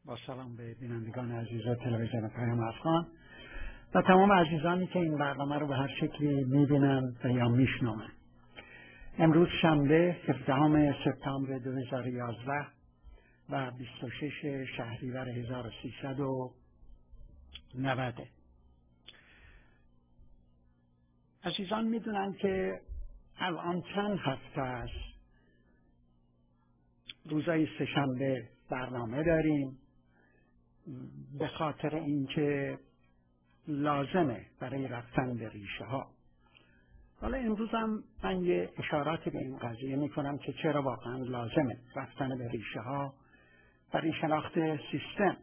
با سلام به بینندگان عزیز تلویزیون پیام افغان و تمام عزیزانی که این برنامه رو به هر شکلی میبینند و یا میشنوند. امروز شنبه 17 سپتامبر 2011 و 26 شهریور 1390. عزیزان میدونن که الان چند هفته است روزای سه‌شنبه برنامه داریم، به خاطر اینکه لازمه برای رفتن به ریشه ها. حالا امروز هم من یه اشاراتی به این قضیه میکنم که چرا واقعا لازمه رفتن به ریشه ها برای شناخت سیستم.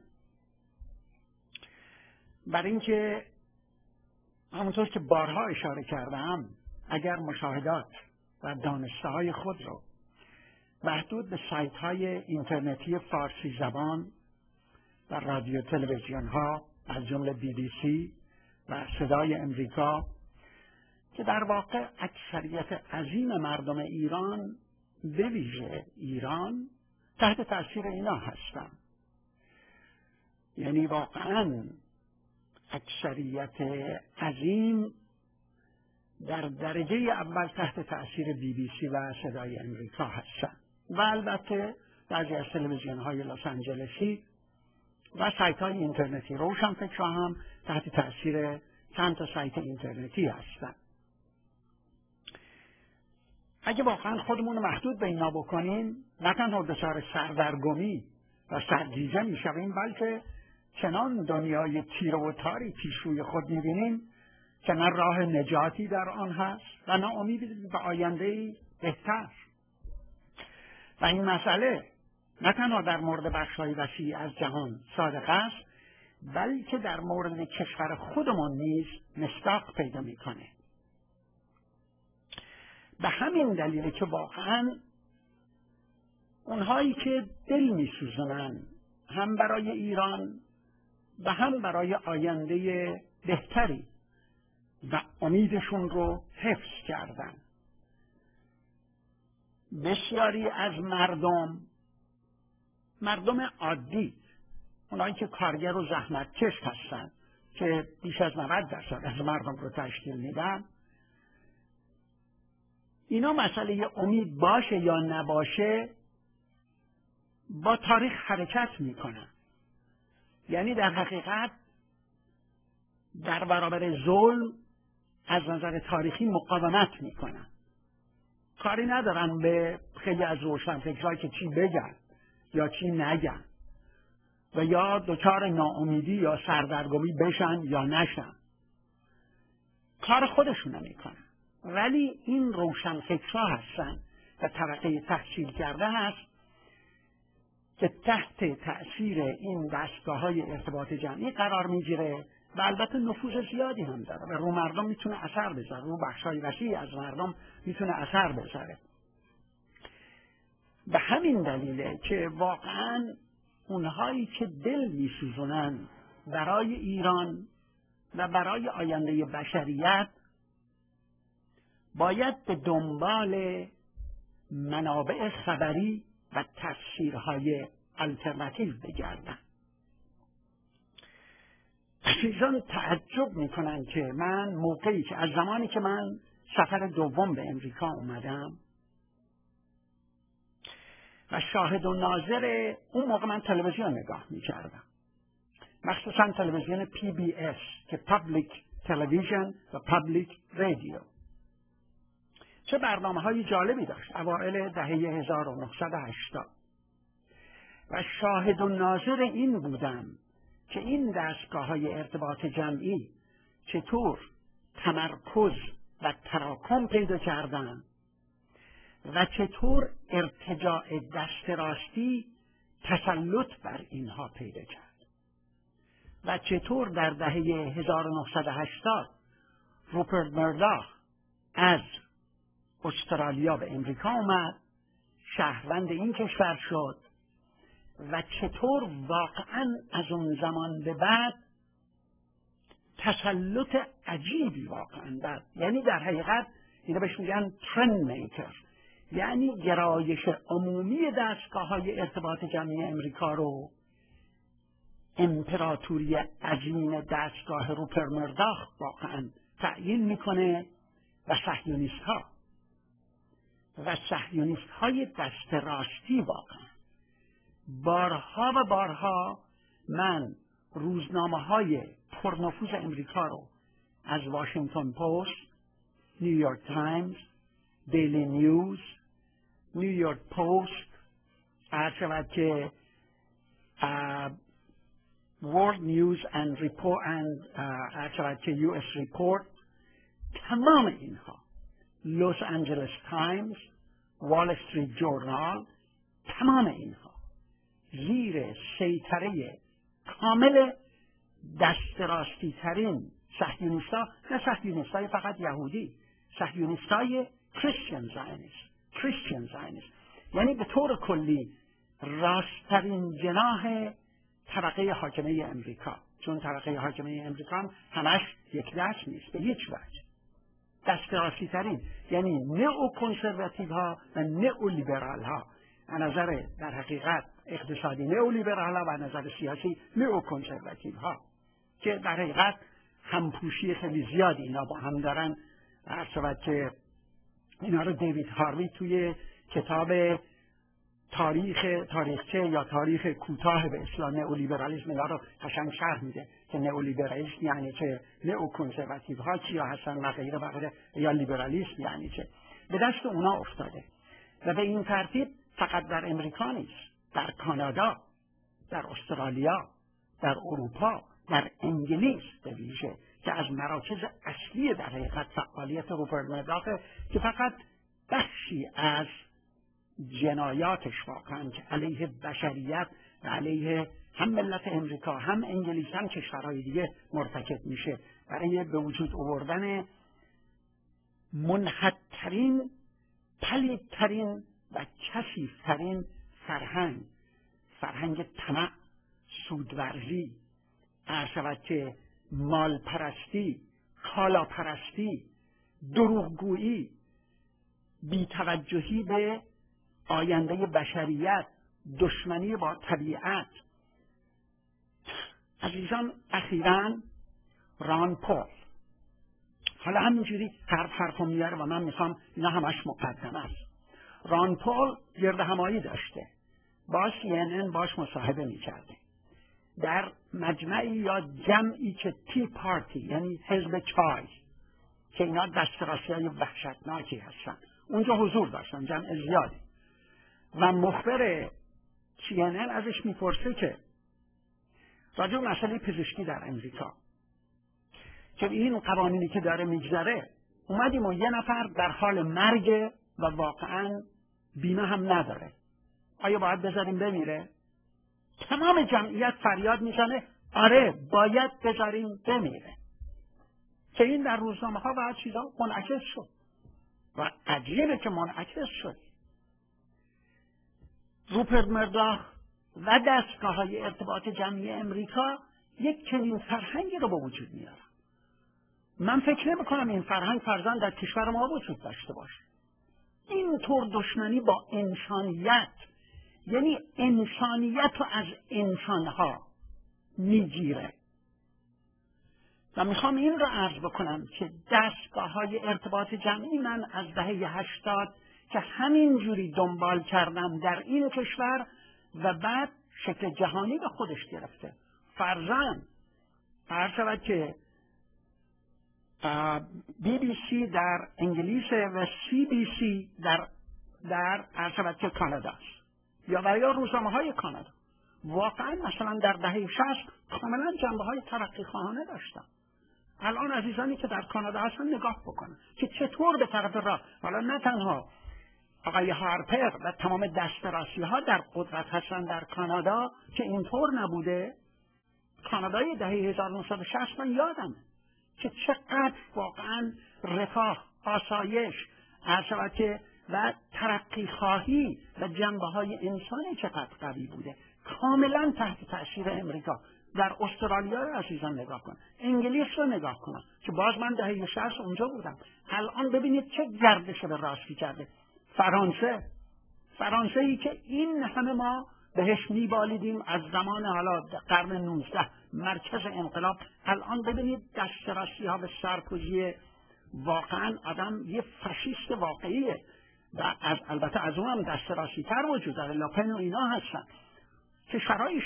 برای اینکه همونطور که بارها اشاره کردم، اگر مشاهدات و دانسته های خود رو محدود به سایت های اینترنتی فارسی زبان و رادیو تلویزیون ها از جمله BBC و صدای امریکا که در واقع اکثریت عظیم مردم ایران به ویژه ایران تحت تاثیر اینا هستند، یعنی واقعا اکثریت عظیم در درجه اول تحت تاثیر BBC و صدای امریکا هستند و البته بعضی از تلویزیون های لس آنجلسی و سایت های اینترنتی روشنفکرها هم تحت تاثیر چند تا سایت اینترنتی هستند. اگه واقعا خودمون رو محدود به اینا بکنیم، نه تنها دچار سردرگمی و سرگیجه میشویم، بلکه چنان دنیای تیره و تاری پیش روی خود میبینیم که نه راه نجاتی در آن هست و نه امید به آینده‌ای بهتر. و این مسئله نه تنها در مورد بخش‌های وسیع از جهان صادق است، بلکه در مورد کشور خودمان نیز مصداق پیدا میکنه. به همین دلیل که واقعا اونهایی که دل میسوزونن هم برای ایران و هم برای آینده بهتری و امیدشون رو حفظ کردن، بسیاری از مردم عادی، اونایی که کارگر و زحمتکش هستن که بیش از 90% از مردم رو تشکیل میدن، اینا مسئله امید باشه یا نباشه با تاریخ حرکت میکنن. یعنی در حقیقت در برابر ظلم از نظر تاریخی مقاومت میکنن، کاری ندارن به خیلی از روشنفکرها که چی بگن یا چی نگن و یا دچار ناامیدی یا سردرگمی بشن یا نشن، کار خودشون میکنن. ولی این روشنفکرها هستن و طبقه تحصیل کرده هست که تحت تأثیر این دستگاه‌های ارتباط جمعی قرار میگیره و البته نفوذ زیادی هم داره و رو مردم میتونه اثر بذاره، رو بخشای وسیع از مردم میتونه اثر بذاره. به همین دلیله که واقعا اونهایی که دل میسوزونن برای ایران و برای آینده بشریت باید به دنبال منابع خبری و تفسیرهای آلترناتیو بگردن. عزیزان تعجب میکنن که من موقعی که از زمانی که من سفر دوم به امریکا اومدم و شاهد و ناظر اون موقع من تلویزیون نگاه میکردم، مخصوصا تلویزیون PBS که Public Television و Public Radio، چه برنامه‌های جالبی داشت اوایل دهه 1980 و شاهد و ناظر این بودم که این دستگاه‌های ارتباط جمعی چطور تمرکز و تراکم پیدا کردن و چطور ارتجاع دست راستی تسلط بر اینها پیدا کرد و چطور در دهه 1980 روپرت مرداخ از استرالیا به امریکا اومد، شهروند این کشور شد و چطور واقعا از اون زمان به بعد تسلط عجیبی واقعا داد. یعنی در حقیقت اینا بهش میگن ترند میکر، یعنی گرایش عمومی دستگاه‌های ارتباط جمعی امریکا رو امپراتوری عظیم دستگاه روپرت مرداخ واقعا تعیین میکنه و صهیونیست های دست راستی واقعا. بارها و بارها من روزنامه های پرنفوذ امریکا رو از واشنگتن پست، نیویورک تایمز، دیلی نیوز، نیویورک پست، عرض که World News and Report and US Report، تمام اینها، لس آنجلس تایمز، وال استریت جورنال، تمام اینها زیر سیطره کامل دست راستی ترین صهیونیست‌ها، نه صهیونیست‌های فقط یهودی، صهیونیست‌های کریستین زاینیست، یعنی به طور کلی راستترین جناح طبقه حاکمه امریکا، چون طبقه حاکمه امریکا همش یک دست نیست به هیچ وجه، دست راستی ترین، یعنی نئو کنسرواتیو ها و نئو لیبرال ها، از نظر در حقیقت اقتصادی نئو لیبرال ها و از نظر سیاسی نئو کنسرواتیو ها، که در حقیقت همپوشی خیلی زیادی اینا با هم دارن. که اینا رو دیوید هاروی توی کتاب تاریخچه یا تاریخ کوتاه به اصطلاح نئولیبرالیسم اینا رو قشنگ شرح میده که نئولیبرالیسم یعنی چه، نئو کنسرواتیو ها چیا هستن و غیره و غیره، یا لیبرالیسم یعنی چه. به دست اونا افتاده و به این ترتیب فقط در امریکا نیست، در کانادا، در استرالیا، در اروپا، در انگلیس به ویژه که از مراکز اصلی در حقیقت فعالیت روپرت مرداخه، که فقط بخشی از جنایاتش واقعا که علیه بشریت و علیه هم ملت امریکا هم انگلیس هم کشورهای دیگه مرتکب میشه، برای به وجود آوردن منحدترین، پلیدترین و کثیفترین فرهنگ طمع، سودورزی، که مالپرستی، کالاپرستی، دروغگویی، بی‌توجهی به آینده بشریت، دشمنی با طبیعت. عزیزان، اخیراً ران پول، حالا همینجوری حرف میاره و من میخوام اینا همش مقدمه است. ران پول گرد همایی داشته، با CNN باش مصاحبه میکرده در مجمعی یا جمعی که تی پارتی، یعنی حزب چای، که اینا دسترسی‌های وحشتناکی هستن، اونجا حضور داشتن، جمع زیادی، و مخبر CNN ازش میپرسه که راجع به مسئله پزشکی در امریکا که این قوانینی که داره میگذره، اومدیم و یه نفر در حال مرگ و واقعا بیمه هم نداره، آیا باید بذاریم بمیره؟ تمام جمعیت فریاد میزنه آره باید بذاریم بمیره، که این در روزنامه ها و چیزا منعکس شد و عجیبه که منعکس شد. روپرت مرداخ و دستگاه های ارتباط جمعی امریکا یک چنین فرهنگی رو به وجود میاره. من فکر نمی کنم این فرهنگ فرزن در کشور ما وجود داشته باشه. اینطور دشمنی با انسانیت، یعنی انسانیت رو از انسانها میگیره. و میخوام این رو عرض بکنم که دستگاه های ارتباط جمعی من از دهه 80 که همین جوری دنبال کردم در این کشور و بعد شکل جهانی به خودش گرفته. فرزن عرض شود که BBC در انگلیس و CBC در عرض شود که کانادا است، یا روزنامه های کانادا. واقعا مثلا در دهه 60 کاملا جنبه های ترقی خواهانه داشتن. الان عزیزانی که در کانادا هستن نگاه بکنن که چطور به طرف راه، حالا نه تنها آقای هارپر و تمام دسترسی ها در قدرت هستن در کانادا که اینطور نبوده. کانادای دهه 1960 من یادم که چقدر واقعا رفاه، آسایش، عرض و ترقی خواهی و جنبه های انسانی چقدر قوی بوده، کاملا تحت تأثیر امریکا. در استرالیا رو عزیزان نگاه کن، انگلیس رو نگاه کن که باز من دهه 60 اونجا بودم. الان ببینید چه گردش به راستی کرده. فرانسه ای که این همه ما بهش میبالیدیم از زمان حالا قرن 19 مرکز انقلاب. الان ببینید دسترسی ها به سرکوژی واقعا آدم یه فاشیست واقعیه و البته از اون هم دسترسی تر وجود داره، لاپن و اینا هستن. کشورهای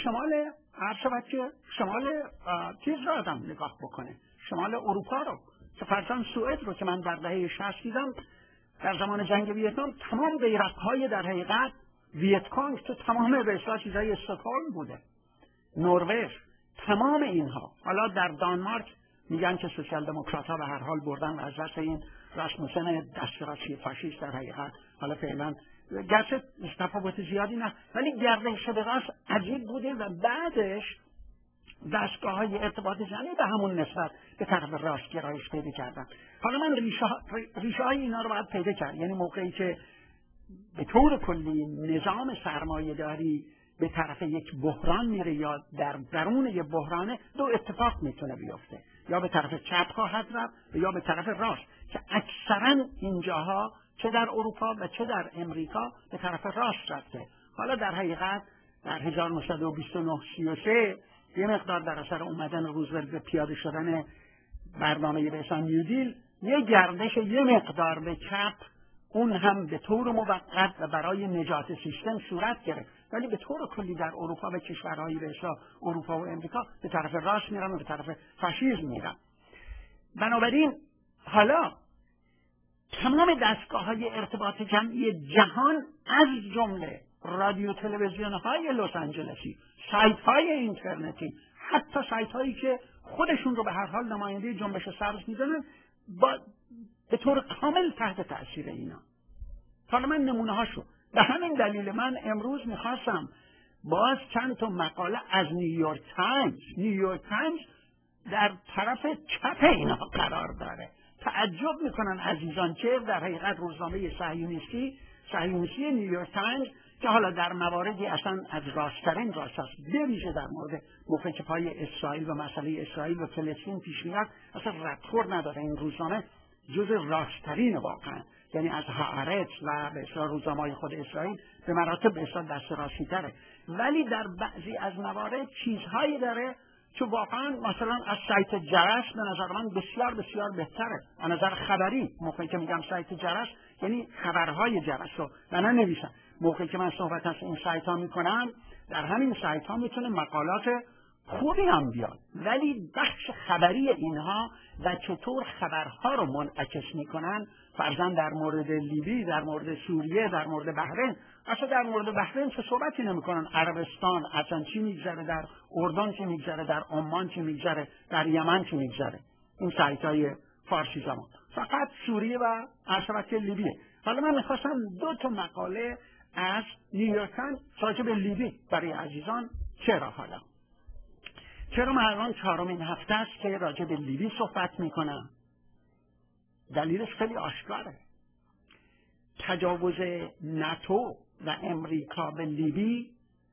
شمال چیز رو آدم نگاه بکنه، شمال اروپا رو، که فرضاً سوئد رو که من در دهه 60 دیدم در زمان جنگ ویتنام، تمام بیرق‌های در حقیقت ویتکانگ تو تمام به اصطلاح چیزای استکهلم بوده، نروژ، تمام اینها. حالا در دانمارک میگن که سوسیال دموکرات‌ها به هر حال بردن و از دست این راسموسن دسترسی فاشیست در حقیقت حالا فعلا گرچه تفاوت زیادی نه، ولی گردش به راست عجیب بوده و بعدش دستگاه‌های ارتباط جمعی به همون نسبت به طرف راست گرایش پیدا کردن. حالا من ریشه های اینا رو باید پیدا کرد. یعنی موقعی که به طور کلی نظام سرمایه‌داری به طرف یک بحران میره یا در درون یک بحرانه، دو اتفاق میتونه بیفته، یا به طرف چپ خواهد رفت یا به طرف راست، که اکثرا اینجاها چه در اروپا و چه در امریکا به طرف راست رفته. حالا در حقیقت در 1929-33 یه مقدار در اثر اومدن روزولت به پیاده شدن برنامه به اسم نیودیل یه گردش یه مقدار به چپ، اون هم به طور موقت و برای نجات سیستم صورت گرفت، ولی به طور کلی در اروپا و کشورهای به اصطلاح اروپا و امریکا به طرف راست میرن و به طرف فاشیسم میرن. بنابراین حالا تمام دستگاه‌های ارتباط جمعی جهان از جمله رادیو تلویزیون‌های لس آنجلسی، سایت‌های اینترنتی، حتی سایت‌هایی که خودشون رو به هر حال نماینده جنبش سبز می‌دونن، به طور کامل تحت تأثیر اینا. حالا من نمونه‌هاشو به همین دلیل من امروز می‌خواستم باز چند تا مقاله از نیویورک تایمز در طرف چپ اینا قرار داره. تعجب میکنن عزیزان که در حقیقت روزنامه صهیونیستی نیویورک تایمز که حالا در مواردی اصلا از راستترین راست است، بویژه در مورد موقعی که پای اسرائیل و مسئله اسرائیل و فلسطین پیش میاد اصلا ردخور نداره. این روزنامه جز راستترین واقعا، یعنی از هآرتس و به اصطلاح روزنامه‌های خود اسرائیل به مراتب به اصطلاح دست راستی تره، ولی در بعضی از موارد چیزهایی داره که واقعا مثلا از سایت جرس به نظر من بسیار بسیار بهتره از نظر خبری. موقعی که میگم سایت جرس یعنی خبرهای جرس رو نه نویسن. موقعی که من صحبت از این سایت ها میکنم، در همین سایت ها میتونه مقالات خوبی هم بیاد، ولی بخش خبری اینها و چطور خبرها رو منعکس میکنن، فرضاً در مورد لیبی، در مورد سوریه، در مورد بحرین، اصلا در مورد بحرین چه صحبتی نمیکنن، عربستان اصلا چی میگذره، در اردن چی میگذره، در عمان چی میگذره، در یمن چی میگذره، این سایت های فارسی زبان، فقط سوریه و عربستان لیبیه. حالا من میخواستم 2 مقاله از نیویورک تایمز راجع به لیبی برای عزیزان. چرا من الان 4مین هفته است که راجع به لیبی صحبت میکنم؟ دلیلش خیلی آشکاره. تجاوز ناتو و امریکا به لیبی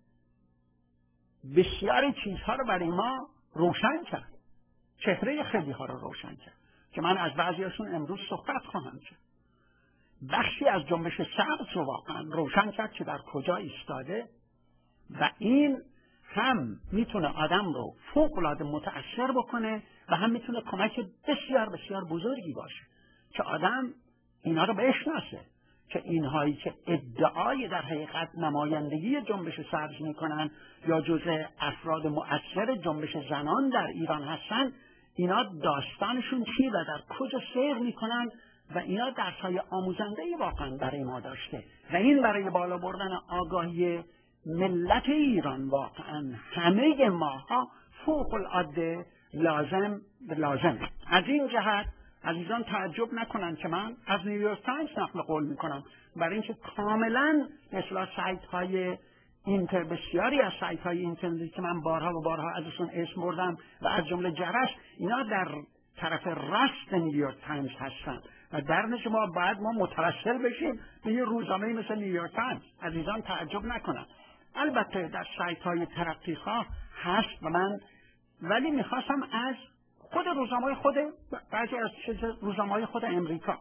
بسیاری چیزها رو برای ما روشن کرد، چهره خیلی ها رو روشن کرد که من از بعضیاشون امروز صحبت خواهم کرد. بخشی از جنبش سبز رو واقعا روشن کرد که در کجا ایستاده و این هم میتونه آدم رو فوق‌العاده متأثر بکنه و هم میتونه کمک بسیار بسیار بزرگی باشه که آدم اینا رو بشناسه، که اینهایی که ادعای در حقیقت نمایندگی جنبش سبز میکنن یا جزء افراد مؤثر جنبش زنان در ایران هستن، اینا داستانشون چی و در کجا سیر میکنن و اینا درس‌های آموزنده‌ای واقعا برای ما داشته و این برای بالا بردن آگاهی ملت ایران واقعا همه ماها فوق العاده لازم. از این جهت عزیزان تعجب نکنن که من از نیویورک تایمز نقل قول میکنم، برای اینکه کاملا مثلا سایت های بسیاری از سایت های اینترنتی که من بارها و بارها ازشون اسم بردم و از جمله جرس، اینا در طرف راست نیویورک تایمز هستن و در نتیجه ما متوسل بشیم به یه روزنامه مثل نیویورک تایمز. عزیزان تعجب نکنن. البته در سایت های ترقیخواه هست و من ولی میخواستم از خود روزنامه خود بعضی از روزنامه خود امریکا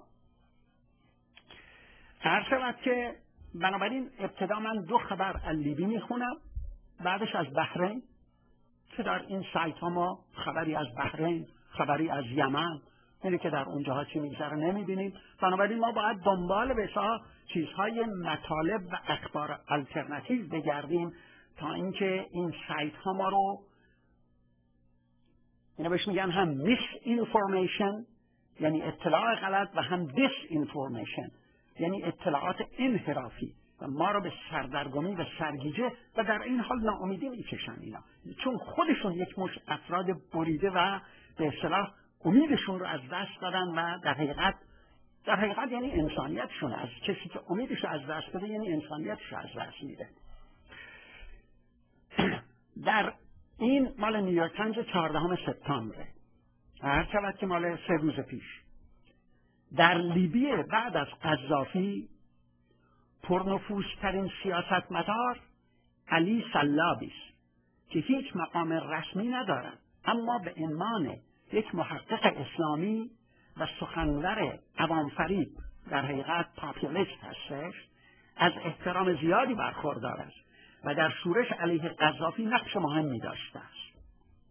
عرض شود که بنابراین ابتدا من 2 خبر از لیبی میخونم بعدش از بحرین که در این سایت ها ما خبری از بحرین، خبری از یمن، اینه که در اونجاها چی میگذره نمیبینیم. بنابراین ما باید دنبال بسیار چیزهای مطالب و اخبار الترناتیو بگردیم تا اینکه این سایت ها ما رو، اینا بهش میگن هم میس اینفورمیشن یعنی اطلاع غلط و هم دیس اینفورمیشن یعنی اطلاعات انحرافی و ما رو به سردرگمی و سرگیجه و در این حال ناامیدی میکشن اینا، چون خودشون یک مش افراد بریده و به اصطلاح امیدشون رو از دست دادن و در حقیقت یعنی انسانیتشون، از کسی که امیدش رو از دست بده یعنی انسانیتش رو از دست میده. در این مال نیویورک تایمز 14 سپتامبر، هر شود که مال 3 روز پیش، در لیبی بعد از قذافی پرنفوذترین سیاستمدار علی سلابی است که هیچ مقام رسمی ندارد، اما به عنوان یک محقق اسلامی و سخنور عوام‌فریب در حقیقت پاپولیست هستش، از احترام زیادی برخوردار است و در شورش علیه قذافی نقش مهمی داشته است.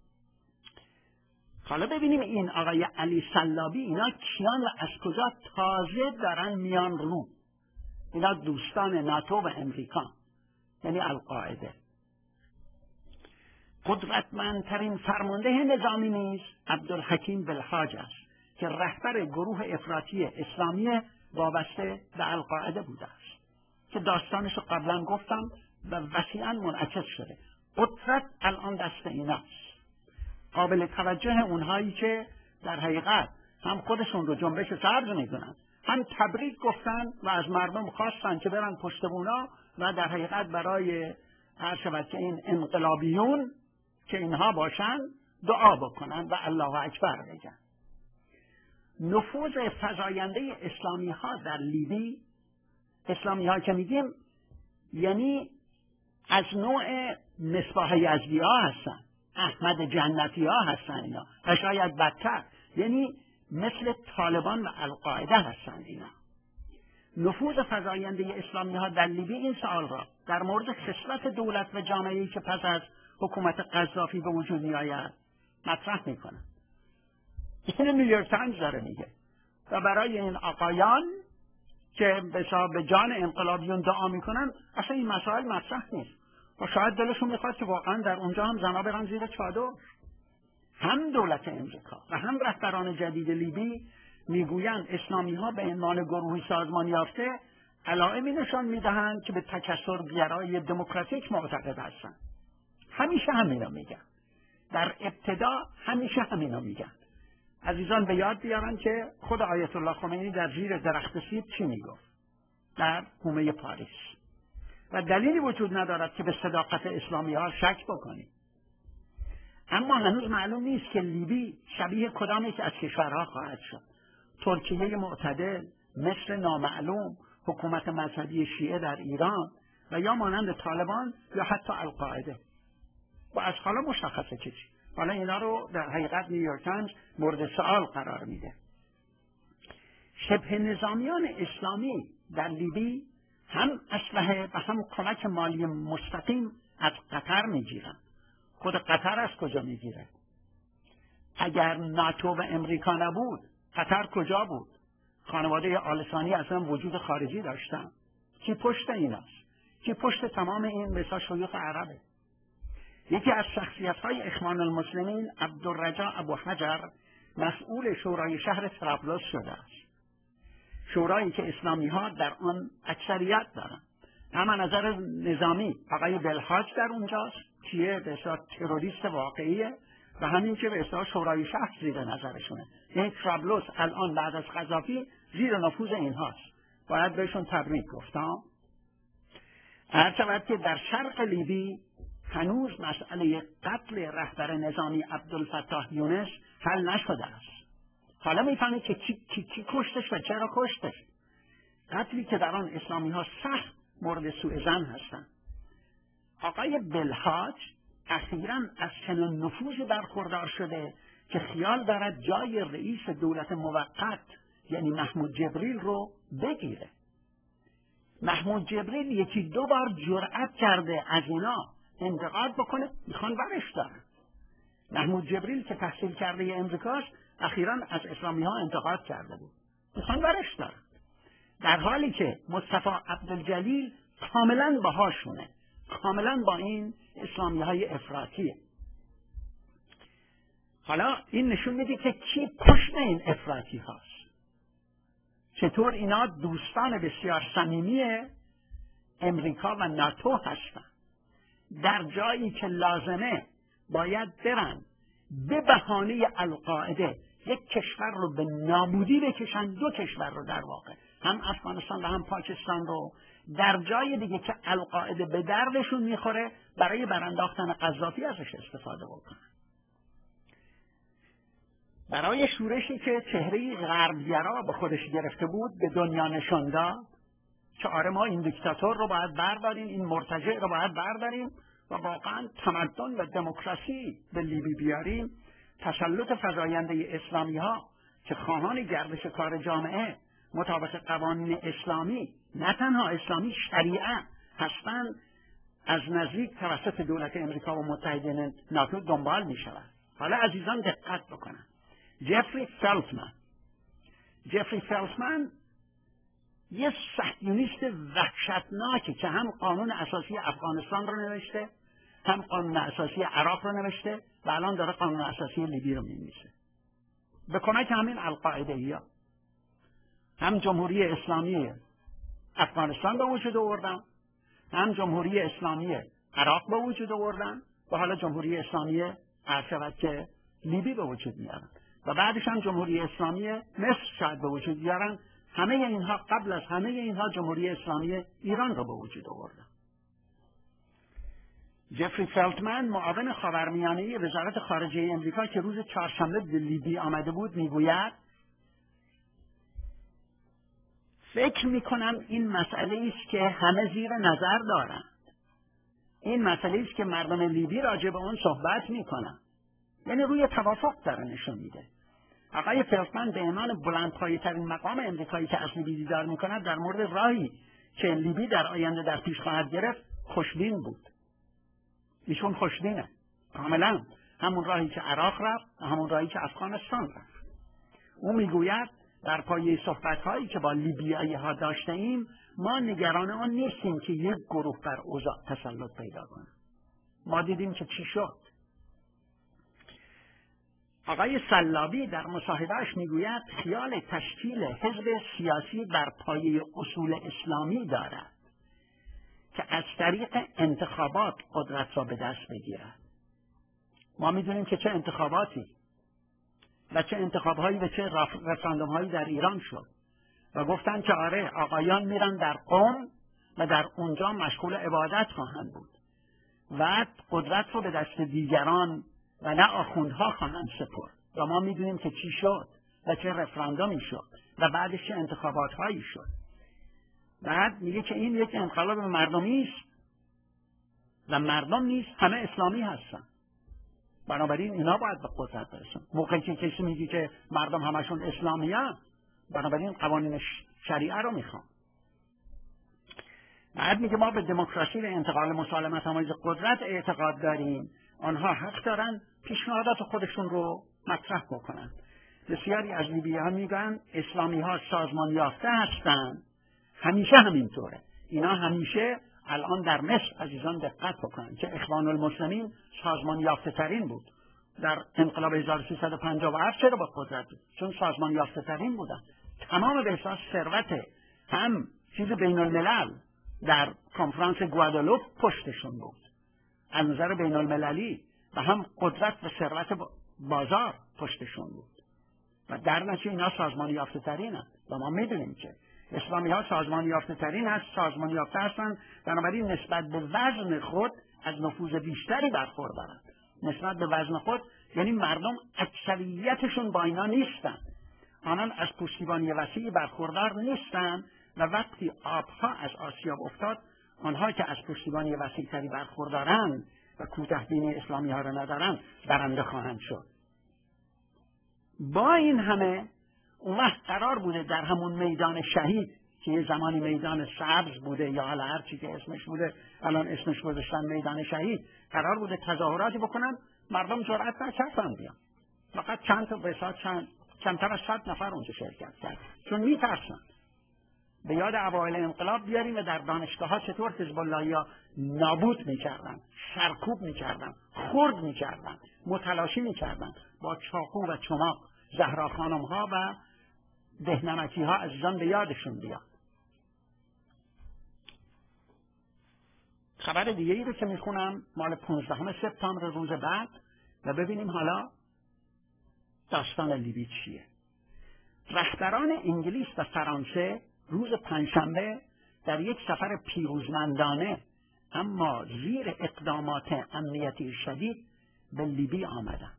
حالا ببینیم این آقای علی سلابی اینا کیان و از کجا تازه دارن میان رو. اینا دوستان ناتو و امریکا، یعنی القاعده. قدرتمندترین فرمانده نظامی نیز عبدالحکیم بلحاج است که رهبر گروه افراطی اسلامی وابسته به القاعده بوده است که داستانش رو قبلا گفتم و وسیعا منعکس شده. قدرت الان دست ایناست. قابل توجه اونهایی که در حقیقت هم خودشون رو جنبش سبز میدونن، هم تبریک گفتن و از مردم خواستن که برن پشت بونا و در حقیقت برای هر شود که این انقلابیون که اینها باشن دعا بکنن و الله اکبر بگن. نفوذ فزاینده اسلامی ها در لیبی، اسلامی ها که میگیم یعنی از نوع مصباح یزدی ها هستن، احمد جنتی ها هستن اینا، و شاید بدتر یعنی مثل طالبان و القاعده هستن اینا. نفوذ فزاینده اسلامی ها در لیبی این سوال را در مورد خصلت دولت و جامعه‌ای که پس از حکومت قذافی به وجود می‌آید مطرح می‌کنند. این نیویورک تایمز داره میگه و برای این آقایان که به جان انقلابیون دعا میکنن اصلا این مسائل مطرح نیست و شاید دلشون میخواد که واقعا در اونجا هم زنا برن زیر چادر. هم دولت امریکا و هم رهبران جدید لیبی میگویند اسلامی ها به عنوان گروهی سازمان یافته علائمی نشان میدهند که به تکثرگرایی دموکراتیک معتقد هستند. همیشه همینا میگن، در ابتدا همیشه همینا میگن. عزیزان به یاد بیارن که خود آیت الله خمینی در زیر درخت سیب چی میگفت در حومه پاریس و دلیلی وجود ندارد که به صداقت اسلامی ها شک بکنیم. اما هنوز معلوم نیست که لیبی شبیه کدام یک از کشورها خواهد شد. ترکیه معتدل، مصر نامعلوم، حکومت مذهبی شیعه در ایران و یا مانند طالبان یا حتی القاعده. و از حالا مشخصه چی. حالا اینا رو در حقیقت نیویورک تایمز مورد سوال قرار میده. شبه نظامیان اسلامی در لیبی هم اسلحه و هم کمک مالی مستقیم از قطر میگیرن. خود قطر از کجا میگیره؟ اگر ناتو و امریکا نبود قطر کجا بود؟ خانواده آل ثانی اصلا وجود خارجی داشتن. کی پشت ایناست؟ کی پشت تمام این مثلا شیوخ عربه؟ یکی از شخصیت‌های اخوان المسلمین عبدالرجا ابو حجر مسئول شورای شهر طرابلس شده است. شورایی که اسلامی‌ها در آن اکثریت دارند. هم از نظر نظامی آقای بلحاج در اونجاست، کیه به اصطلاح تروریست واقعیه و همین که به اصطلاح شورای شهر زیر نظرشونه. یعنی طرابلس الان بعد از قذافی زیر نفوذ اینهاست. باید بهشون تبریک گفتم. هرچند که در شرق لیبی هنوز مسئله قتل رهبر نظامی عبدالفتاح یونس حل نشده است. حالا میفهمید که کی کشتش و چرا کشتش. قتلی که در آن اسلامی ها سخت مورد سوء ظن هستند. آقای بلحاج اخیراً از چنان نفوذی برخوردار شده که خیال دارد جای رئیس دولت موقت یعنی محمود جبریل رو بگیره. محمود جبریل 1-2 بار جرأت کرده از اینا انتقاد بکنه، میخوان برش دارن. محمود جبریل که تحصیل کرده امریکاست اخیراً از اسلامی ها انتقاد کرده بود، میخوان برش دارن، در حالی که مصطفی عبدالجلیل کاملاً باهاشونه، کاملاً با این اسلامی های افراطیه. حالا این نشون میده که کی پشت این افراطی هاست، چطور اینا دوستان بسیار صمیمی امریکا و ناتو هستن، در جایی که لازمه باید برن به بهانه القاعده یک کشور رو به نابودی بکشن، دو کشور رو در واقع، هم افغانستان و هم پاکستان رو، در جای دیگه که القاعده به دردشون میخوره برای برانداختن قذافی ازش استفاده بکنن. برای شورشی که چهره غربگرا به خودش گرفته بود به دنیا نشان داد که آره ما این دیکتاتور رو باید برداریم، این مرتجع رو باید برداریم و واقعا تمدن و دموکراسی به لیبی بیاریم. تسلط فزاینده اسلامی ها که خواهان گردش کار جامعه مطابق قوانین اسلامی، نه تنها اسلامی، شریعه هستند، از نزدیک توسط دولت امریکا و متحدین ناتو دنبال می شود. حالا عزیزان دقت بکنن، جفری فلتمن یه صهیونیست وحشتناکی که هم قانون اساسی افغانستان رو نوشته، هم قانون اساسی عراق رو نوشته و الان داره قانون اساسی لیبی رو می‌نویسه به کمک همین القاعده‌ای‌ها. هم جمهوری اسلامی افغانستان به وجود آوردن، هم جمهوری اسلامی عراق به وجود آوردن و حالا جمهوری اسلامی عرب که لیبی به وجود میارن و بعدش هم جمهوری اسلامی مصر شاید به وجود بیارن. همه اینها قبل از همه اینها جمهوری اسلامی ایران رو به وجود آوردن. جفری فلتمن معاون خاورمیانه وزارت خارجه امریکا که روز چهارشنبه به لیبی آمده بود میگوید فکر میکنم این مسئله است که همه زیر نظر دارند، این مسئله است که مردم لیبی راجع به اون صحبت میکنن، یعنی روی توافق داره نشون میده. آقای فلتمن به عنوان بلندپایه‌ترین مقام امریکایی که از لیبی دیدار میکند در مورد راهی که لیبی در آینده در پیش خواهد گرفت خوشبین بود. ایشون خوشبینه کاملا، همون راهی که عراق رفت و همون راهی که افغانستان رفت. او میگوید در پایه صحبت‌هایی که با لیبیایی‌ها داشتیم ما نگران آن نیستیم که یک گروه بر اوضاع تسلط پیدا کنه. ما دیدیم که چی شد. آقای سلابی در مصاحبه‌اش میگوید خیال تشکیل حزب سیاسی بر پایه اصول اسلامی دارد که از طریق انتخابات قدرت را به دست بگیرد. ما میدونیم که چه انتخاباتی و چه انتخابهایی و چه رفراندوم‌هایی در ایران شد و گفتن که آره آقایان میرن در قم و در اونجا مشغول عبادت خواهند بود و قدرت رو به دست دیگران و نه آخوندها خواهند سپرد. و ما میدونیم که چی شد و چه رفراندومی شد و بعدش چه انتخابات هایی شد. بعد میگه که این یک انقلاب مردمی است و مردم نیست همه اسلامی هستن، بنابراین اینا باید به قدرت برسن. موقعی که کسی میگه که مردم همشون اسلامی هستن، بنابراین قوانین شریعه رو میخوان. بعد میگه ما به دموکراسی و انتقال مسالمت آمیز قدرت اعتقاد داریم، آنها حق دارن پیشنهادات خودشون رو مطرح بکنن. بسیاری از لیبی‌ها میگن اسلامی ها سازمان یافته هستن، همیشه همینطوره. اینا همیشه الان در مصر عزیزان دقت بکنن که اخوان المسلمین سازمان یافته ترین بود در انقلاب 1357. چرا با قدرت بود؟ چون سازمان یافته ترین بودن. تمام به احساس ثروت هم چیز بین الملل در کنفرانس گوادالوپ پشتشون بود از نظر بین المللی و هم قدرت و ثروت بازار پشتشون بود و در نتیجه اینا سازمان یافته ترین هست. و ما میدونیم که اسلامی ها سازمان یافته ترین هست، سازمان یافته هستند، بنابراین نسبت به وزن خود از نفوذ بیشتری برخوردارند. نسبت به وزن خود یعنی مردم اکثریتشون با اینا نیستن، آنان از پشتیبانی وسیعی برخوردار نیستن و وقتی آبها از آسیاب افتاد آنها که از پشتیبانی وسیع‌تری برخوردارند و کوتاه‌بینی اسلامی ها را ندارند برنده خواهند شد. با این همه اون وقت قرار بوده در همون میدان شهید که یه زمانی میدان سبز بوده یا حالا هر چی که اسمش بوده الان اسمش گذاشتن میدان شهید، قرار بوده تظاهراتی بکنن، مردم جرأت نکردن بیان. فقط کمتر از 100 نفر اونجا شرکت کرد، چون میترسن. به یاد اوایل انقلاب بیاریم و در دانشگاه‌ها چطور حزب اللهی‌ها نابود می‌کردن، سرکوب می‌کردن، خرد می‌کردن، متلاشی می‌کردن با چاقو و چماق. زهرا خانم‌ها و دهنمکی‌ها عزیزان به یادشون بیاد. خبر دیگه ای رو که میخونم مال 15 سپتامبر روز بعد، و ببینیم حالا داستان لیبی چیه. رهبران انگلیس و فرانسه روز پنجشنبه در یک سفر پیروزمندانه اما زیر اقدامات امنیتی شدید به لیبی آمدن.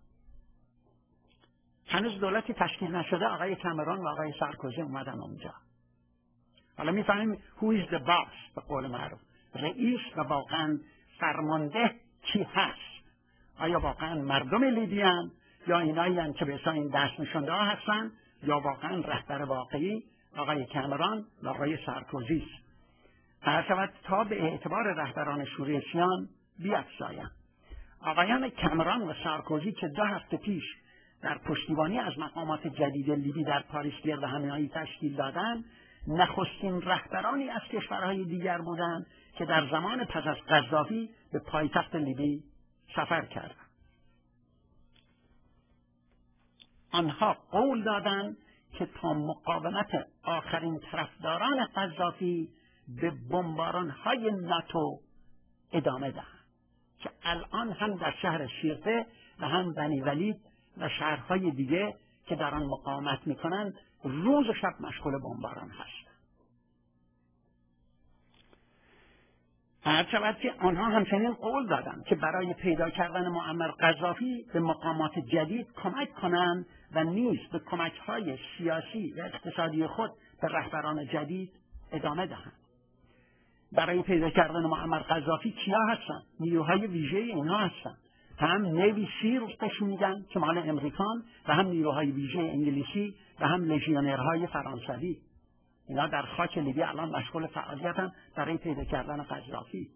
هنوز دولتی تشکیل نشده، آقای کامرون و آقای سارکوزی اومدن اونجا. حالا میفهمیم who is the boss به قول معروف، رئیس و واقعا فرمانده کی هست. آیا واقعا مردم لیبیان یا اینایی که به حساب این دست نشانده ها هستن، یا واقعا رهبر واقعی آقای کامرون و آقای سارکوزی است. هر شود تا به اعتبار رهبران شورشیان بیفزایند. آقایان کامرون و سارکوزی که 2 هفته پیش در پشتیبانی از مقامات جدید لیبی در پاریس گرد همایی تشکیل دادند، نخستین رهبرانی از کشورهای دیگر بودند که در زمان پس از قذافی به پایتخت لیبی سفر کردند. آنها قول دادند که تا مقاومت آخرین طرفداران قذافی به بمباران‌های ناتو ادامه دهند، که الان هم در شهر شیرته و هم بنی ولید و شهرهای دیگه که در آن مقاومت میکنند روز و شب مشغول بمباران هست. هرچند که آنها همچنین قول دادند که برای پیدا کردن معمر قذافی به مقامات جدید کمک کنند و نیز به کمک‌های سیاسی و اقتصادی خود به رهبران جدید ادامه دهند. برای پیدا کردن معمر قذافی کیا هستند؟ نیروهای ویژه اینها هستند. هم نیوی سیلز بهش میگن که مال امریکان، و هم نیروهای ویژه انگلیسی و هم لژیونرهای فرانسوی. اینا در خاک لیبی الان مشغول فعالیتن برای پیدا کردن قذافی.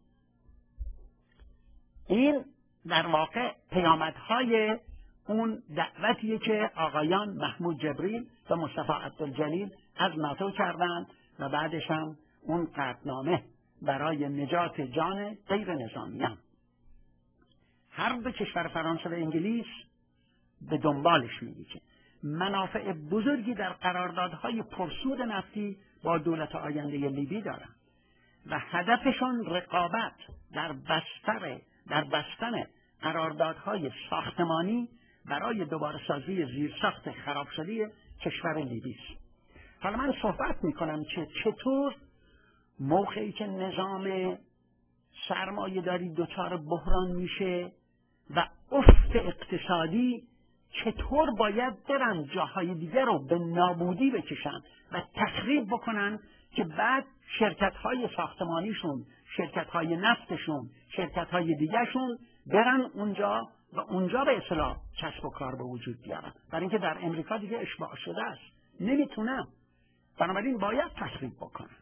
این در واقع پیامدهای اون دعوتیه که آقایان محمود جبریل و مصطفی عبدالجلیل از ناتو کردند و بعدش هم اون قطعنامه برای نجات جان غیر نظامیان. هر دو کشور فرانسه و انگلیس به دنبالش میگه. منافع بزرگی در قراردادهای پرسود نفتی با دولت آینده لیبی دارند و هدفشون رقابت در بستن قراردادهای ساختمانی برای دوباره سازی زیرساخت خراب شده کشور لیبی است. حالا من صحبت میکنم که چطور موقعی که نظام سرمایه‌داری دچار بحران میشه و افت اقتصادی، چطور باید برن جاهای دیگر رو به نابودی بکشن و تخریب بکنن که بعد شرکت‌های ساختمانیشون، شرکت‌های نفتشون، شرکت‌های دیگرشون برن اونجا و اونجا به اصطلاح کسب و کار به وجود بیارن. برای اینکه در امریکا دیگه اشباع شده است، نمیتونن، بنابراین باید تخریب بکنن.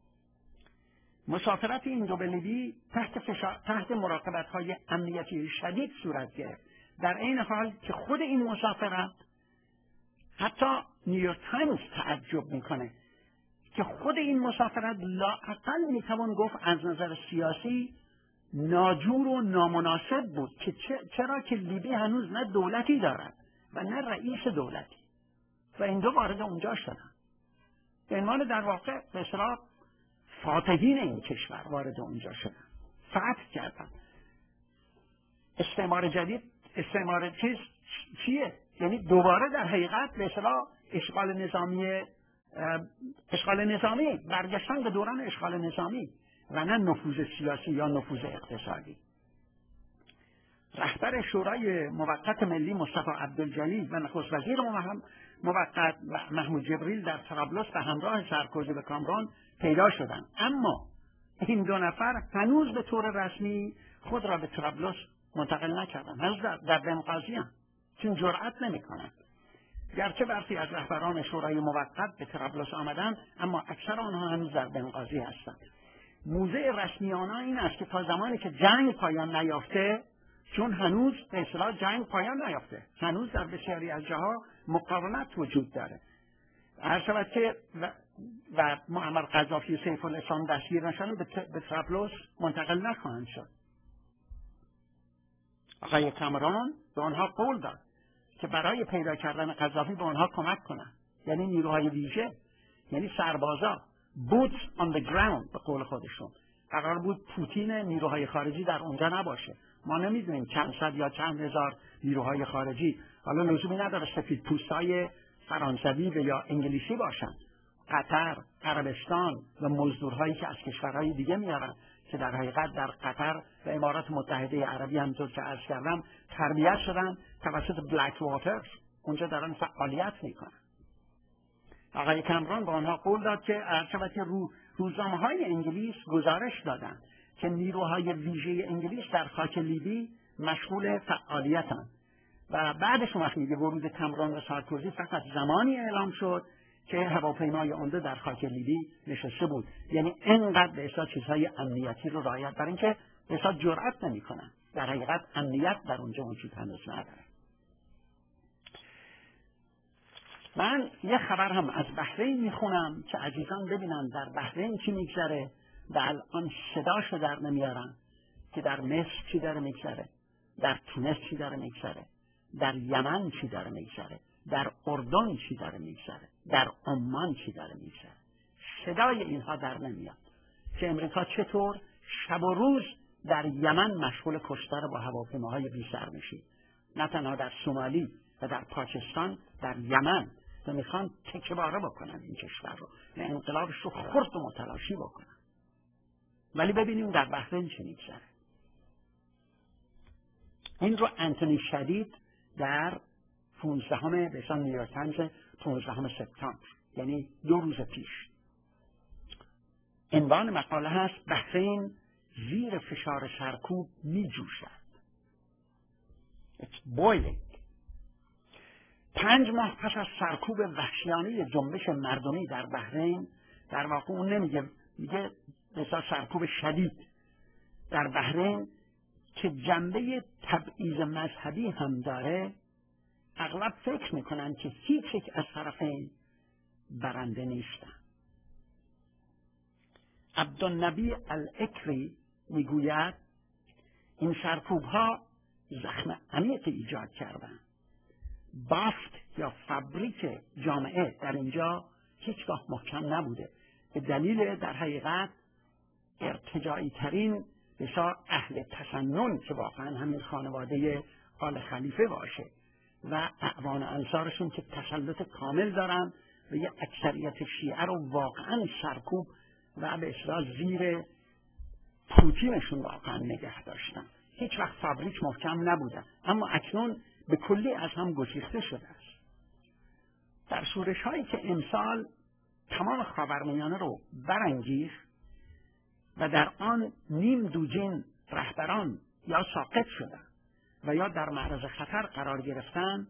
مسافرت این دو به لیبی تحت مراقبت‌های امنیتی شدید صورت گرفت. در این حال که خود این مسافرت، حتی نیویورک تایمز تعجب میکنه که خود این مسافرت لااقل میتوان گفت از نظر سیاسی ناجور و نامناسب بود، که چرا که لیبی هنوز نه دولتی دارد و نه رئیس دولتی و این دو وارد اونجا شدن. به عنوان در واقع به اصطلاح فاتحین این کشور وارد اونجا شدن، فتح کردن. استعمار جدید، استعمار چیه؟ یعنی دوباره در حقیقت به اصطلاح اشغال نظامی، برگشتن به دوران اشغال نظامی و نه نفوذ سیاسی یا نفوذ اقتصادی. رهبر شورای موقت ملی مصطفی عبدالجلیل و نخست وزیر موقت محمود جبریل در طرابلس به همراه سارکوزی و کامرون پیدا شدند، اما این دو نفر هنوز به طور رسمی خود را به طرابلس منتقل نکردند، هنوز در بنغازی هم، چون جرأت نمی‌کنند. گرچه برخی از رهبران شورای موقت به طرابلس آمدند، اما اکثر آنها هنوز در بنغازی هستند. موضع رسمی آنها این است که تا زمانی که جنگ پایان نیافته، چون هنوز به اصطلاح جنگ پایان نیافته، هنوز در بسیاری از جاها مقاومت وجود داره. هر شود که و معمر قذافی و سیف الاسلام دستگیر نشدن به طرابلس منتقل نخواهند شد. آقای کامرون به آنها قول داد که برای پیدا کردن قذافی به آنها کمک کنند، یعنی نیروهای ویژه، یعنی سربازا، boots on the ground به قول خودشون. قرار بود پوتین نیروهای خارجی در اونجا نباشه. ما نمیدونیم چند صد یا چند هزار نیروهای خارجی، حالا لزومی نداره سفید پوستای فرانسوی و یا انگلیسی باشن. قطر، عربستان و مزدورهایی که از کشورهای دیگه میارن که در حقیقت در قطر و امارات متحده عربی همونطور که عرض کردم تربیت شدن توسط بلک واترز، اونجا دارن فعالیت میکنن. آقای کامرون به آنها قول داد که روزنامه‌های انگلیس گزارش دادند که نیروهای ویژه انگلیس در خاک لیبی مشغول فعالیتند و بعدش وقت میگه ورود کامرون و سارکوزی فقط زمانی اعلام شد که هواپیمای عمده در خاک لیبی نشسته بود. یعنی اینقدر به اصطلاح چیزهای امنیتی رو رعایت، برای اینکه به اصطلاح جرأت نمی‌کنن. در حقیقت امنیت در اونجا وجود هنوز نداره. من یه خبر هم از بحرین میخونم که عزیزان ببینن در بحرین چی میگذره و الان صداشو در نمیارن که در مصر چی داره میگذره، در تونس چی داره میگذره، در یمن چی داره میگذره، در اردن چی داره میگذره، در عمان چی داره میگذره. صدای اینها در نمیاد که امریکا چطور شب و روز در یمن مشغول کشتار با هواپیماهای بی سرنشین، نه تنها در سومالی و در پاکستان، در یمن، و میخوان تکه‌باره بکنن این کشور رو و انقلابش رو خرد و متلاشی بکنن. ولی ببینیم در بحرین چه میگذره. این رو انتونی شدید در 15 به اسم نیویورک تایمز 15 سپتامبر، یعنی 2 روز پیش، عنوان مقاله هست بحرین زیر فشار سرکوب میجوشد. It's boiling. 5 ماه پس از سرکوب وحشیانه جنبش مردمی در بحرین، در واقع اون نمیگه، میگه بسیار سرکوب شدید در بحرین که جنبه تبعیض مذهبی هم داره، اغلب فکر میکنن که هیچ یک از طرفین برنده نیستن. عبدالنبی الاکری میگوید این سرکوب ها زخم عمیقی ایجاد کردن. بافت یا فابریک جامعه در اینجا هیچگاه محکم نبوده، به دلیل در حقیقت ارتجاعی ترین بسیار اهل تسنن که واقعا همین خانواده آل خلیفه باشه و اعوان انصارشون که تسلط کامل دارن و یه اکثریت شیعه رو واقعا سرکوب و به اصطلاح زیر پوتینشون واقعا نگه داشتن. هیچ وقت فابریک محکم نبوده، اما اکنون به کلی از هم گسیخته شده است. در شورش هایی که امسال تمام خاورمیانه رو برانگیخت و در آن نیم دوجین رهبران یا ساقط شدن و یا در معرض خطر قرار گرفتن،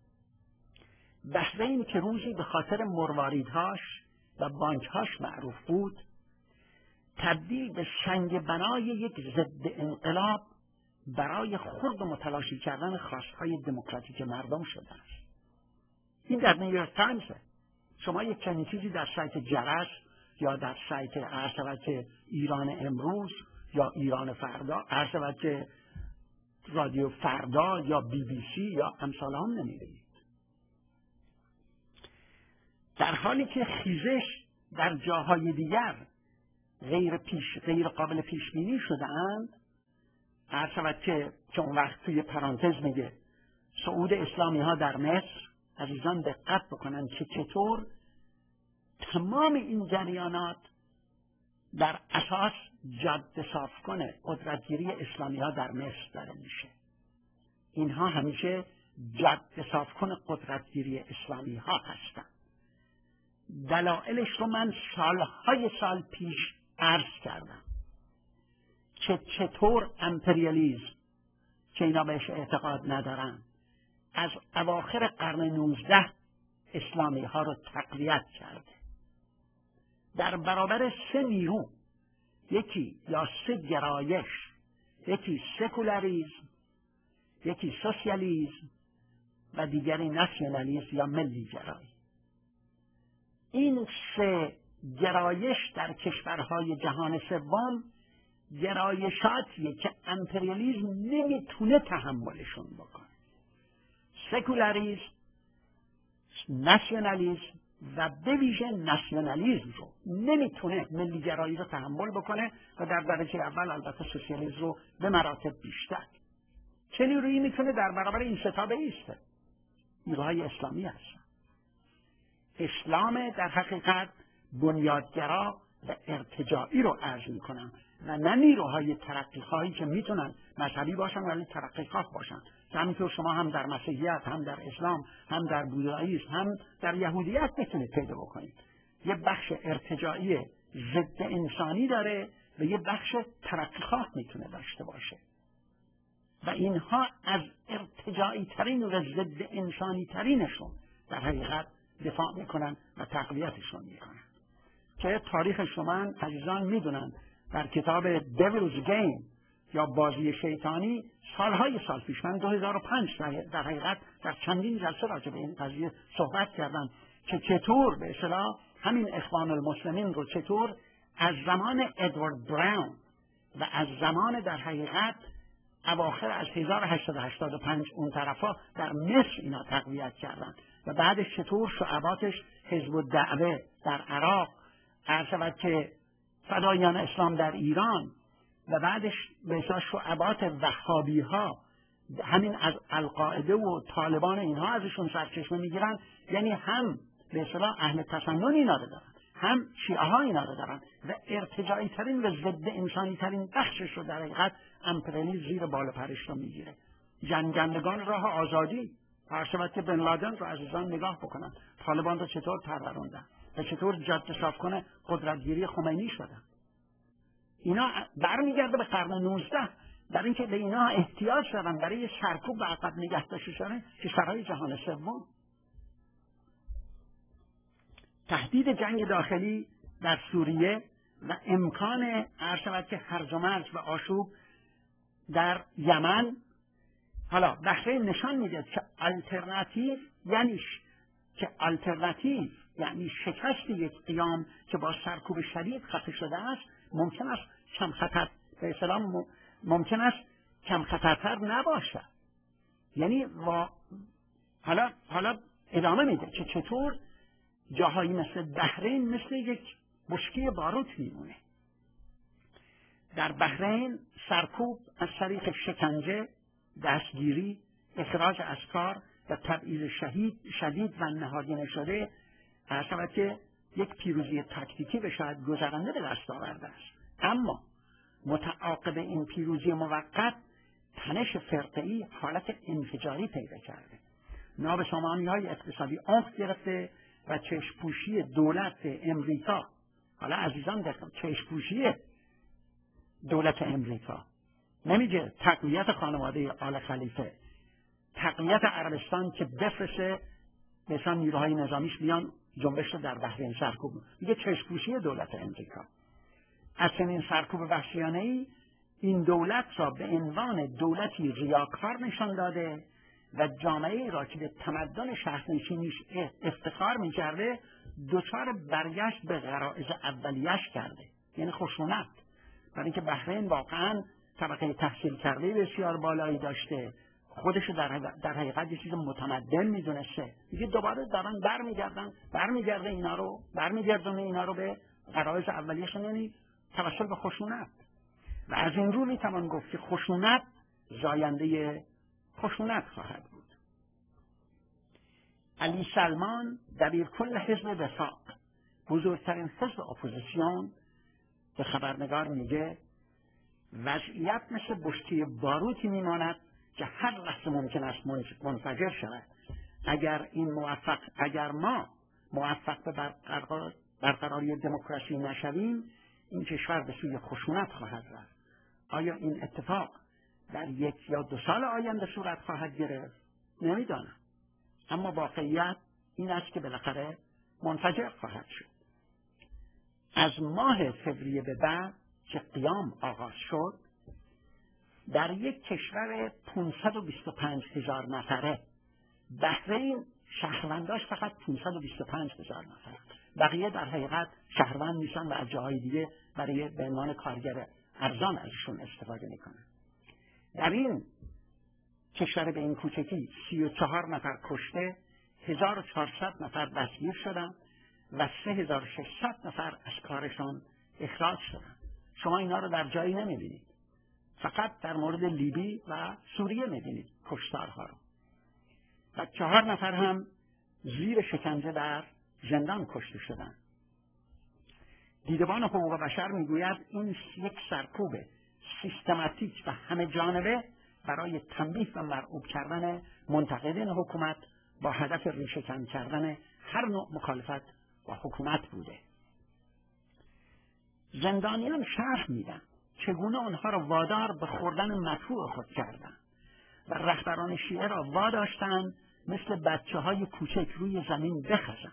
بحرین که روزی به خاطر مرواریدهاش و بانکهاش معروف بود، تبدیل به سنگ بنای یک ضد انقلاب برای خرد و متلاشی کردن خواستهای دموکراتیک مردم شده است. این در نیویورک تایمزه. شما یک چنین چیزی در سایت جرس یا در سایت ارسبت ایران امروز یا ایران فردا، ارسبت رادیو فردا یا BBC یا امثال هم نمی‌بینید. در حالی که خیزش در جاهای دیگر غیر قابل پیش بینی شده اند، ارسبت که اون وقت توی پرانتز میگه صعود اسلامی ها در مصر، عزیزان دقت بکنن که چطور تمام این جریانات در اساس جاده صاف کنه قدرتگیری اسلامی ها در مصر داره میشه. اینها همیشه جاده صاف کنه قدرتگیری اسلامی ها هستن. دلایلش رو من سالهای سال پیش عرض کردم که چطور امپریالیسم که اینا بهش اعتقاد ندارن از اواخر قرن 19 اسلامی ها رو تقویت کرده. در برابر 3 نیرو، یکی یا 3 گرایش، یکی سکولاریسم، یکی سوسیالیسم و دیگری ناسیونالیسم یا ملی گرایی. این 3 گرایش در کشورهای جهان سوم گرایشاتیه که امپریالیسم نمیتونه تحملشون بکنه. سکولاریسم، ناسیونالیسم و به ویژه ناسیونالیسم رو نمیتونه، ملیگرایی رو تحمل بکنه و در درجه اول البته سوسیالیسم رو به مراتب بیشتر. چه نیرویی میتونه در برابر این ستا بایسته؟ نیروهای اسلامی هستن. اسلام در حقیقت بنیادگرا و ارتجاعی رو عرض میکنن و نه نیروهای ترقیخواهی که میتونن مذهبی باشن ولی ترقیخواه باشن. همینطور شما هم در مسیحیت، هم در اسلام، هم در بودائیسم، هم در یهودیت میتونید پیدا بکنید. یه بخش ارتجاعی ضد انسانی داره و یه بخش ترقیخواه میتونه داشته باشه و اینها از ارتجاعی ترین و ضد انسانی ترینشون در حقیقت دفاع میکنن و تقویتشون میکنن. که تاریخ شما عزیزان میدونن در کتاب Devil's Game یا بازی شیطانی سالهای سال پیش، من 2005 در حقیقت در چندین جلسه راجع به این قضیه صحبت کردم که چطور به اصطلاح همین اخوان المسلمین رو چطور از زمان ادوارد براون و از زمان در حقیقت اواخر از 1885 اون طرفا در مصر اینا تقویت کردن و بعدش چطور شعباتش حزب الدعوه در عراق، عرض که فدایان اسلام در ایران و بعدش به اصطلاح شعبات وهابی ها، همین از القاعده و طالبان اینها ازشون سرچشمه میگیرن. یعنی هم به اصطلاح اهل تسنن اینا رو دارن، هم شیعه ها اینا رو دارن و ارتجاعی ترین و ضد انسانی ترین بخشش رو در حقیقت امپریالیسم زیر بال پرش رو میگیره. جنگندگان راه آزادی، هر که بن لادن رو عزیزان نگاه بکنن، طالبان رو چطور پروروندن و چطور جاده صاف کنه قدرتگیری خمینی شدن. اینا برمیگرده به قرن 19 در اینکه به اینا احتیاج دارن برای سرکوب و عقب نگه داشتن کشورهای جهان سوم. تهدید جنگ داخلی در سوریه و امکان عرض که هرج و مرج و آشوب در یمن. حالا بحرین نشان میده که آلترناتیو یعنی شکست یک قیام که با سرکوب شدید خفه شده است ممکن است کم خطر به اصطلاح ممکن است کم خطرتر نباشد. یعنی حالا ادامه میده که چطور جاهایی مثل بحرین مثل یک بشکه باروت میمونه. در بحرین سرکوب از طریق شکنجه، دستگیری، اخراج از کار و تبعیض شدید و نهادینه شده که یک پیروزی تاکتیکی به شاید گذرنده به دست آورده است. اما متعاقب این پیروزی موقت تنش فرقه‌ای حالت انفجاری پیدا کرده. نابسامانی‌های اقتصادی عمق گرفته و چشم‌پوشی دولت امریکا، حالا عزیزان دقیقا چشم‌پوشی دولت امریکا نمیگه تقویت خانواده آل خلیفه، تقویت عربستان که بفرسته مثلا نیروهای نظامیش بیان جنبش رو در بحرین سرکوب، میگه چشم‌پوشی دولت امریکا. از چنین سرکوب وحشیانه‌ای این دولت را به عنوان دولتی ریاکار نشان داده و جامعه‌ای را که به تمدن شهرنشینیش افتخار می‌کرده دچار برگشت به غرایز اولیه‌اش کرده، یعنی خشونت. برای اینکه بحرین واقعاً طبقه تحصیل کرده بسیار بالایی داشته، خودش در حقیقت یه چیز متمدن میدونسته، دیگه دوباره دارن برمیگردونه اینا رو به غرایز اولیه‌شون، یعنی توسل به خشونت. و از این رو میتوان گفت که خشونت زاینده خشونت خواهد بود. علی سلمان دبیرکل حزب وفاق، بزرگترین حزب اپوزیسیون، به خبرنگار میگه وضعیت مثل بشکه باروتی میماند که هر لحظه ممکن است منفجر شود. اگر ما موفق به برقراری دموکراسی نشویم این کشور به سوی خشونت خواهد رفت. آیا این اتفاق در 1 یا 2 سال آینده صورت خواهد گرفت؟ نمیدانم. اما واقعیت این است که بالاخره منفجر خواهد شد. از ماه فوریه به بعد که قیام آغاز شد، در یک کشور 525,000 نفره، بحرین شهرونداش فقط 525,000 نفر، بقیه در حقیقت شهروند نیستن و از جاهای دیگه برای به عنوان کارگر ارزان ازشون استفاده میکنن. در این کشور به این کوچکی 34 نفر کشته، 1400 نفر دستگیر شدن و 3600 نفر از کارشان اخراج شدن. شما اینا رو در جایی نمیبینید، فقط در مورد لیبی و سوریه میبینید کشتارها رو. و 4 نفر هم زیر شکنجه در زندان کشته شدند. دیدبان حقوق بشر میگوید این یک سرکوب سیستماتیک و همه جانبه برای تنبیه و مرعوب کردن منتقدین حکومت با هدف ریشه‌کن کردن هر نوع مخالفت با حکومت بوده. زندانیان شرح میدن چگونه آنها را وادار به خوردن مطبوع خود کردند و رهبران شیعه را واداشتند مثل بچه‌های کوچک روی زمین بخزن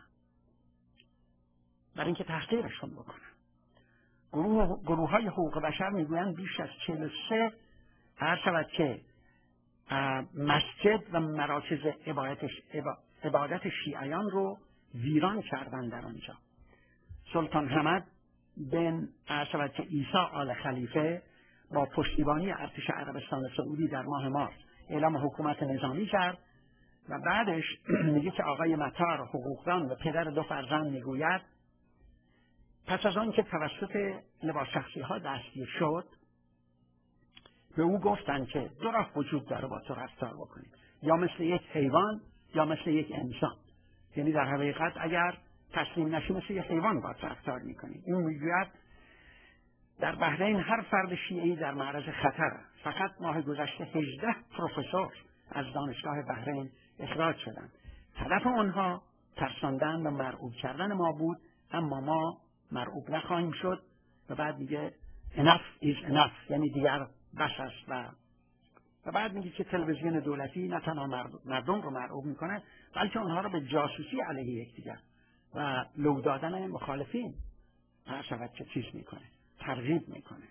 برای اینکه تحقیرشون بکنن. گروه‌های حقوق بشر میگویند بیش از 43 هر شود که مسجد و مراکز عبادت شیعیان رو ویران کردن در آنجا. سلطان حمد بن شود که عیسی آل خلیفه با پشتیبانی ارتش عربستان سعودی در ماه مارس اعلام حکومت نظامی کرد و بعدش میگه که آقای مطار حقوقدان و پدر 2 فرزند میگوید پس از آن که توسط لباس شخصی ها دستگیر شد به او گفتند که 2 راه وجود داره با تو رفتار بکنید، یا مثل یک حیوان یا مثل یک انسان. یعنی در حقیقت اگر تسلیم نشی مثل یک حیوان باید رفتار میکنید. این میگوید در بحرین هر فرد شیعی در معرض خطر است. فقط ماه گذشته 18 پروفسور از دانشگاه بحرین اخراج شدند. هدف آنها ترساندن و مرعوب کردن ما بود، اما ما مرعوب نخواهیم شد. و بعد میگه enough is enough، یعنی دیگر بس است. و بعد میگه که تلویزیون دولتی نه تنها مردم رو مرعوب میکنه، بلکه آنها رو به جاسوسی علیه یکدیگر و لو دادن مخالفین هر شود که چیز میکنه، ترغیب میکنه.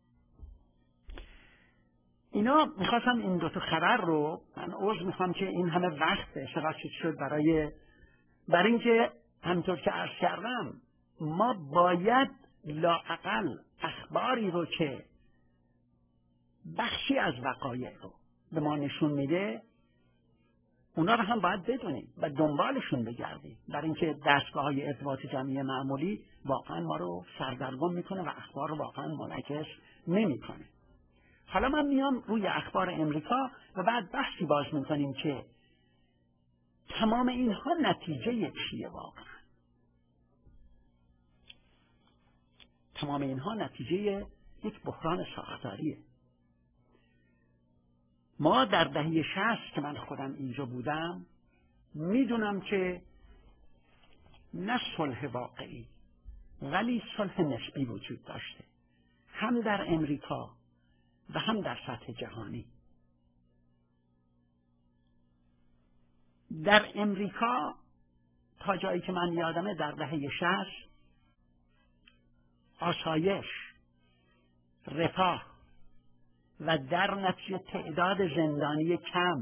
اینا میخواستم این 2 خبر رو، من عذر میخوام که این همه وقت شراکت شد برای اینکه همطور که عرض کردم ما باید لااقل اخباری رو که بخشی از وقایع رو به ما نشون میده اونا رو هم باید بدونیم و دنبالشون بگردیم، برای اینکه دستگاه‌های ارتباط جمعی معمولی واقعا ما رو سردرگم میکنه و اخبار رو واقعا منعکس نمیکنه. حالا من میام روی اخبار امریکا و بعد بحثی باز میکنیم که تمام اینها نتیجه چیه واقعا؟ تمام اینها نتیجه یک بحران ساختاریه. ما در دهه 60 که من خودم اینجا بودم میدونم که نه صلح واقعی ولی صلح نسبی وجود داشته، هم در امریکا و هم در سطح جهانی. در امریکا تا جایی که من یادمه در دهه 60 آسایش، رفاه و در نتیجه تعداد زندانی کم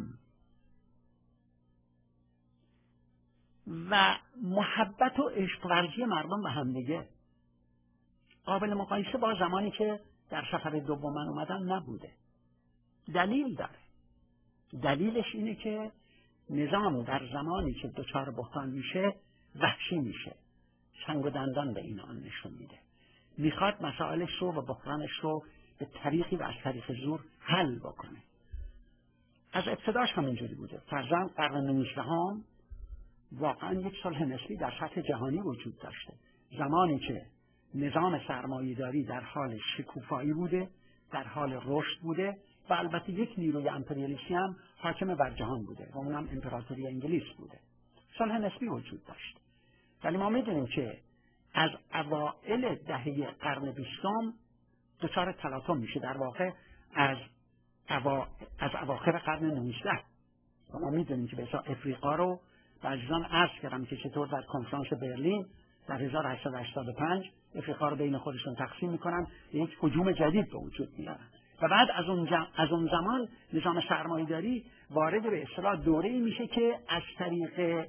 و محبت و عشق ورزی مردم به همدیگه قابل مقایسه با زمانی که در سفر دوم من اومدن نبوده. دلیل داره. دلیلش اینه که نظام در زمانی که دچار بحران میشه وحشی میشه، چنگ و دندان به این آن نشون میده، میخواد مسائلش رو و بحرانش رو به طریقی و از طریق زور حل بکنه. از ابتداش هم اینجوری بوده. فرضاً قرن 19 واقعا یک صلح نسبی در سطح جهانی وجود داشته، زمانی که نظام سرمایه‌داری در حال شکوفایی بوده، در حال رشد بوده و البته یک نیروی امپریالیستی هم حاکم بر جهان بوده و اونم امپراتوری انگلیس بوده. صلح نسبی وجود داشت. ولی ما میدونیم که از اوائل دهه قرن 20 دچار تلاطم میشه، در واقع از اواخر قرن 19. ما میدونیم که به اصلا افریقا رو و عزیزان عرض کردم که چطور در کنفرانس برلین در 1885 افریقا رو بین خودشون تقسیم میکنن، یک هجوم جدید به وجود میارن و بعد از اون زمان نظام سرمایه‌داری وارد به اصطلاح دوره‌ای میشه که از طریق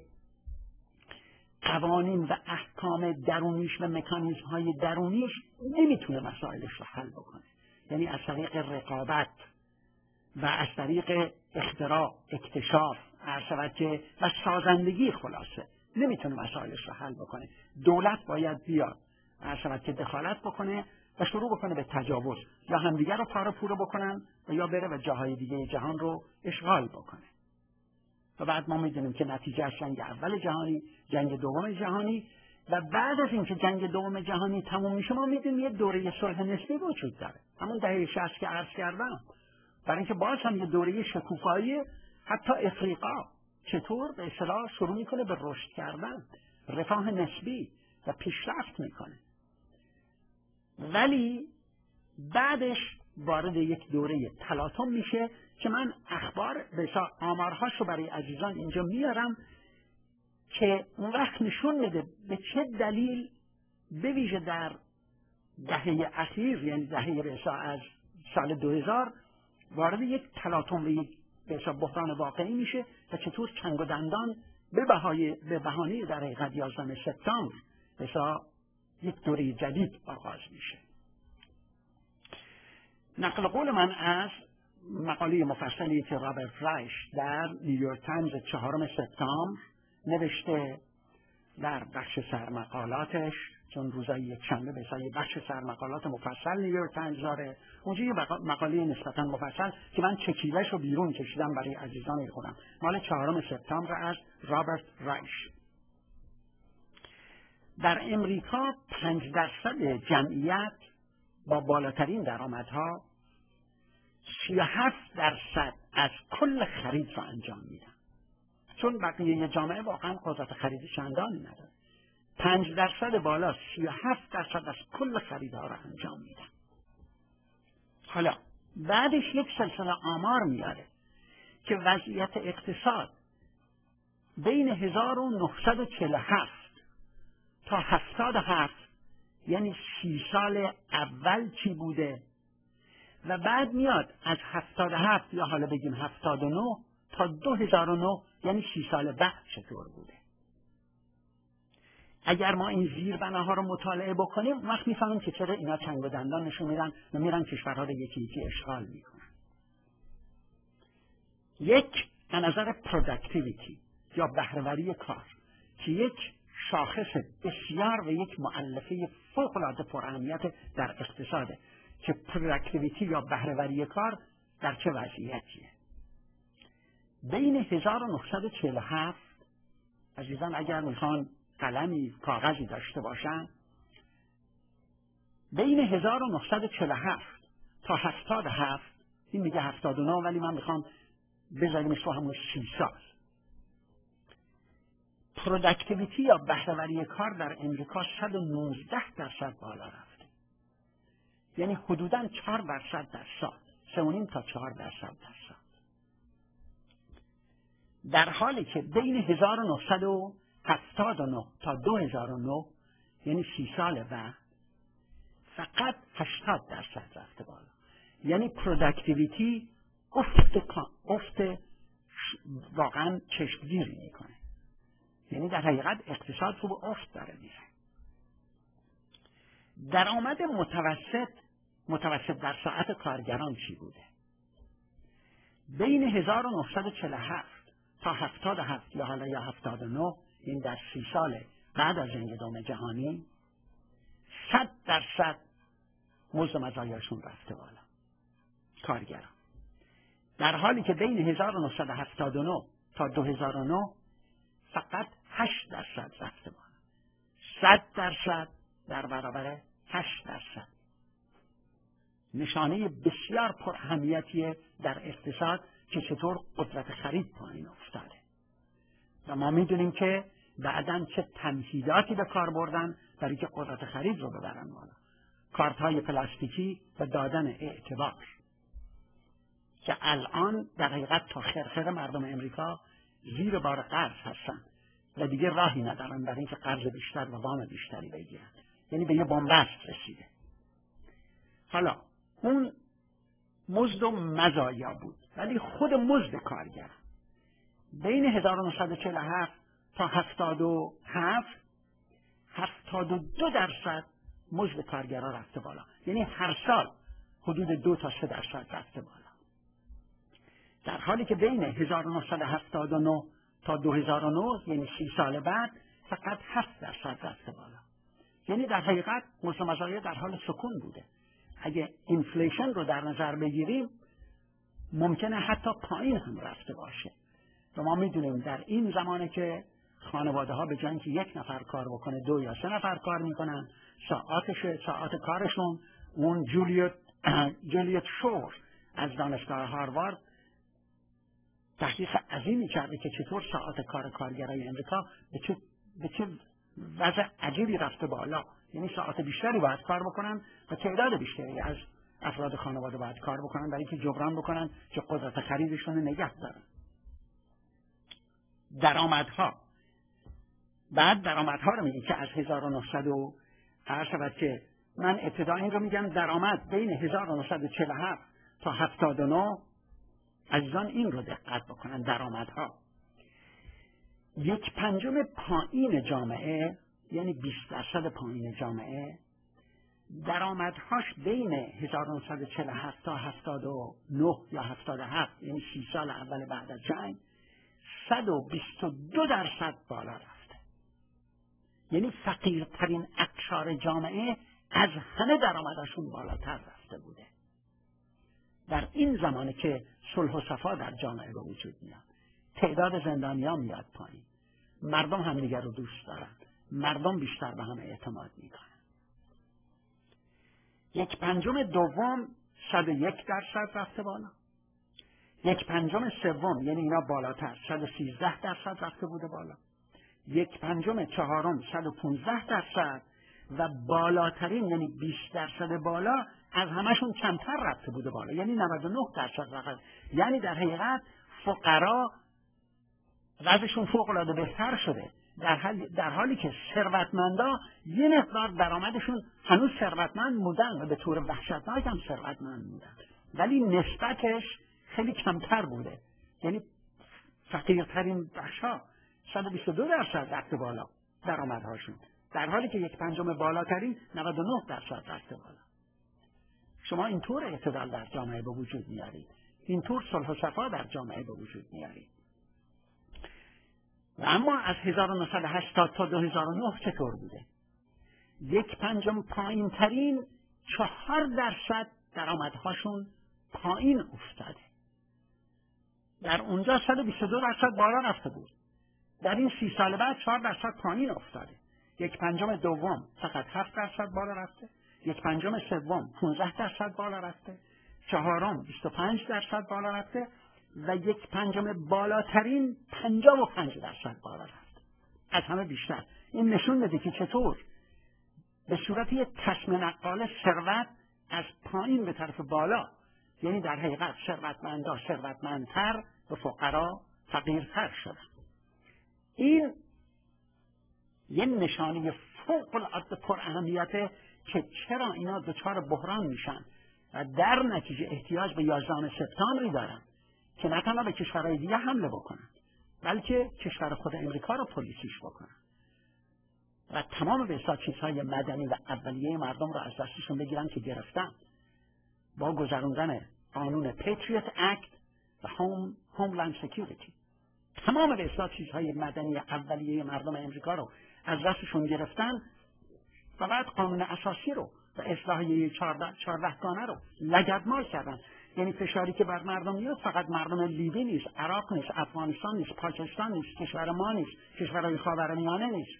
قوانین و احکام درونیش و مکانیزم‌های درونیش نمیتونه مسائلش رو حل بکنه. یعنی از طریق رقابت و از طریق اختراع، اکتشاف، و سازندگی خلاصه نمیتونه مسائلش رو حل بکنه. دولت باید بیاد که دخالت بکنه و شروع بکنه به تجاوز، یا همدیگر رو پاره پوره بکنن و یا بره و جاهای دیگه جهان رو اشغال بکنه. و بعد ما میدونیم که نتیجه از جنگ اول جهانی، جنگ دوم جهانی، و بعد از اینکه جنگ دوم جهانی تموم میشه ما میدونیم یه دوره صلح نسبی وجود داره، همون دهه 60 که عرض کردم. برای اینکه باز هم یه دوره شکوفایی حتی افریقا چطور به اصطلاح شروع میکنه به رشد کردن، رفاه نسبی و پیشرفت میکنه. ولی بعدش وارد یک دوره تلاطم میشه که من آمارهاشو برای عزیزان اینجا میارم که اون وقت نشون میده به چه دلیل به ویژه در دهه اخیر، یعنی دهه از سال 2000 وارد یک تلاطم و یک بحران واقعی میشه و چطور چنگ و دندان به بهانه در حقیقت 11 سپتامبر یک دوره جدید آغاز میشه. نقل قول من از مقاله مفصلی که رابرت رایش در نیویورک تایمز 4 سپتامبر نوشته در بخش سرمقالاتش، چون روزای یکشنبه به حساب بخش سرمقالات مفصل نیویورک تایمز داره، اونجا یه مقاله نسبتا مفصل که من چکیده‌اش رو بیرون کشیدم برای عزیزان خودم، مال 4 سپتامبر از رابرت رایش. در امریکا 5% جمعیت با بالاترین درآمدها 37% از کل خرید را انجام میدن، چون بقیه جامعه واقعا قدرت خرید چندانی نداره. 5% بالا 37% از کل خریدها را انجام میدن. حالا بعدش یک سلسله آمار میاره که وضعیت اقتصاد بین 1947 تا 77 یعنی 30 سال اول چی بوده و بعد میاد از 77 یا حالا بگیم 79 تا 2009 یعنی 30 سال بعد چطور بوده. اگر ما این زیربناها رو مطالعه بکنیم وقت میفهمیم که چرا اینا چنگ و دندان نشون میدن و میرن کشورها رو یکی یکی اشغال میکنن. یک از نظر پروداکتیویتی یا بهره‌وری کار که یک شاخص بسیار و یک مؤلفه فوق‌العاده پراهمیت در اقتصاده که پروداکتیویتی یا بهره‌وری کار در چه وضعیتیه. بین 1947 عزیزان اگر میخوان قلمی کاغذی داشته باشن، بین 1947 تا 77 این میگه 79 ولی من میخوام بذاریمش رو همون 30 سال، پروداکتیویتی یا بهره‌وری کار در امریکا 119% بالا رفته، یعنی حدوداً 4% در سال، 3.5 تا 4% در سال، در حالی که بین 1979 تا 2009 یعنی 30 سال بعد فقط 80% رفته بالا. یعنی پروداکتیویتی افت واقعا چشمگیری میکنه، یعنی در حقیقت اقتصاد رو به افت داره میره. درآمد متوسط در ساعت کارگران چی بوده؟ بین 1947 تا 77 یا حالا یا 79 این در 30 سال بعد از جنگ دوم جهانی 100% مزد مزایاشون رفته بالا کارگران، در حالی که بین 1979 تا 2009 فقط 8% رفته بالا. 100% در برابر 8%. نشانه بسیار پر اهمیتیه در اقتصاد که چطور قدرت خرید پایین افتاده. و ما میدونیم که بعداً چه تمهیداتی به کار بردن برای که قدرت خرید رو ببرن بالا. کارت‌های پلاستیکی و دادن اعتبار که الان در حقیقت تا خرخر مردم امریکا زیر بار قرض هستن و دیگه راهی ندارن برای اینکه قرض بیشتر و وام بیشتری بگیرن. یعنی به یه بنبست رسیده. حالا اون مزد و مزایا بود، ولی خود مزد کارگر بین 1947 تا 72% مزد کارگرها رفته بالا. یعنی هر سال حدود 2 تا 3% رفته بالا. در حالی که بین 1979 تا 2009 یعنی 30 سال بعد فقط 7% رفته بالا. یعنی در حقیقت مزد و مزایا در حال سکون بوده. اگه اینفلیشن رو در نظر بگیریم ممکنه حتی پایین هم رفته باشه. و ما میدونیم در این زمانه که خانواده ها به جای اینکه 1 نفر کار بکنه 2 یا 3 نفر کار میکنن، ساعت کارشون، اون جولیت شور از دانشگاه هاروارد تحقیق عظیمی کرده که چطور ساعت کار کارگرای امریکا به چه وضع عجیبی رفته بالا. یعنی ساعت بیشتری باید کار بکنن و تعداد بیشتری از افراد خانواده باید کار بکنن برای اینکه جبران بکنن که قدرت خریدشون رو نگه دارن. بعد درآمدها رو میگه که از 1900 عرض شود که من ابتدا این رو میگم درآمد بین 1947 تا 79 عزیزان این رو دقت بکنن. درآمدها 1/5 پایین جامعه، یعنی 20% پایین جامعه، درآمدهاش بین 1947 تا 79 یا 77 یعنی 30 سال اول بعد از جنگ 122% بالا رفته. یعنی فقیرترین اقشار جامعه از همه درآمدشون بالاتر رفته بوده. در این زمانه که صلح و صفا در جامعه به وجود میاد، تعداد زندانیان میاد پایین، مردم همدیگر رو دوست دارن، مردم بیشتر به هم اعتماد میکنن. 1/5 دوم 101% رفته بالا. 1/5 سوم یعنی اینا بالاتر 113% رفته بوده بالا. 1/5 چهارم 115% و بالاترین یعنی 20% بالا از همشون کمتر رفته بوده بالا، یعنی 99% فقط. یعنی در حقیقت فقرا وضعشون فوق‌العاده بهتر شده، در حالی که ثروتمندا یه مقدار درآمدشون هنوز ثروتمند بودن و به طور وحشتناک هم ثروتمند بودن، ولی نسبتش خیلی کمتر بوده. یعنی فقیرترین بخشا 122% رفته بالا درآمدهاشون، در حالی که 1/5 بالاترین 99% رفته بالا. شما اینطور اعتدال در جامعه به وجود میارید، اینطور صلح و صفا در جامعه به وجود میارید. و اما از 1980 تا 2009 چطور بوده؟ 1/5 پایین ترین 4% درآمدهاشون پایین افتاده. در اونجا 122% بالا رفته بود. در این 30 سال بعد 4% پایین افتاده. 1/5 دوم فقط 7% بالا رفته. 1/5 سوم 15% بالا رفته. چهارم 25% بالا رفته و 1/5 بالاترین 55% بالا رفته. از همه بیشتر. این نشون میده که چطور به صورت یک چشم نقاله ثروت از پایین به طرف بالا، یعنی در حقیقت ثروتمندا ثروتمندتر و فقرا فقیرتر شدن. این یه نشانی فوق العاده پر اهمیته که چرا اینا دچار بحران میشن و در نتیجه احتیاج به 11 سپتامبری دارن که نه تنها به کشورهای دیگه حمله بکنن بلکه کشور خود امریکا رو پلیسیش بکنن و تمام به حساب چیزهای مدنی و اولیه مردم رو از دستشون بگیرن که گرفتن با گذراندن قانون پیتریوت اکت و هوملند سکیوریتی. تمام به حساب چیزهای مدنی اولیه مردم امریکا رو از دستشون گرفتن و بعد قانون اساسی رو و اصلاحیه 14گانه رو لگدمال کردن. یعنی فشاری که بر مردم میاد فقط مردم لیبی نیست، عراق نیست، افغانستان نیست، پاکستان نیست، کشور ما نیست، کشورهای خاورمیانه نیست،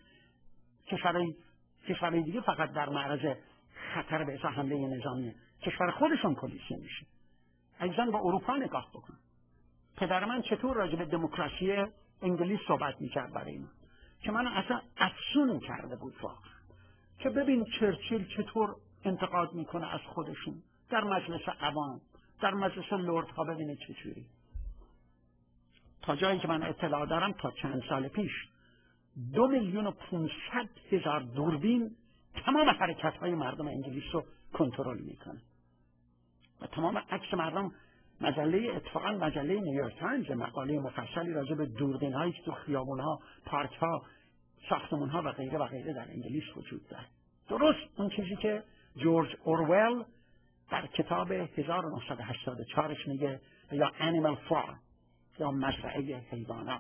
کشورهای دیگه فقط در معرض خطر به حمله نظامیه. کشور خودشون پلیسی میشه. عزیزان با اروپا نگاه بکن. پدر من چطور راجع به دموکراسی انگلیس صحبت میکرد برای من که من اصلا افسون کرده بود واقعا. که ببین چرچیل چطور انتقاد میکنه از خودشون در مجلس عوام، در مجلس لردها. ببینه چجوری. تا جایی که من اطلاع دارم تا چند سال پیش 2,500,000 دوربین تمام حرکت‌های مردم انگلیس رو کنترل میکنه و تمام عکس مردم. اتفاقا مجله نیویورک تایمز مقاله مفصلی راجع به دوربین‌هایی که تو خیابون‌ها، پارک‌ها، ساختمان‌ها و غیره و غیره در انگلیس وجود داره. درست اون چیزی که جورج اورول در کتاب 1984 میگه، یا انیمال فارم یا مزرعه حیوانات.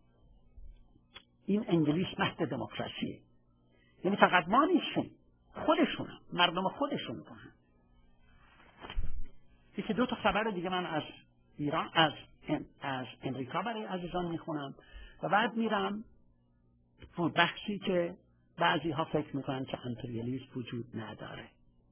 این انگلیس مهد دموکراسیه. یعنی فقط ما نیستیم، خودشونم، مردم خودشون کنن. یکی دو تا خبر دیگه من از ایران، از امریکا برای عزیزان میخونم و بعد میرم تو بحثی که بعضی ها فکر میکنن که امپریالیسم وجود نداره.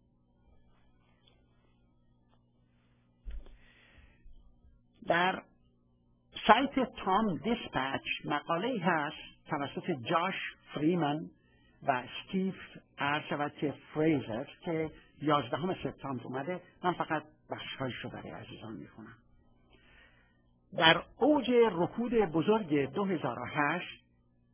در سایت تام دیسپچ مقاله‌ای هست توسط جاش فریمن و استیو فریزر که 11 سپتامبر اومده. من فقط بخش‌هایش رو برای عزیزان میخونم. در اوج رکود بزرگ 2008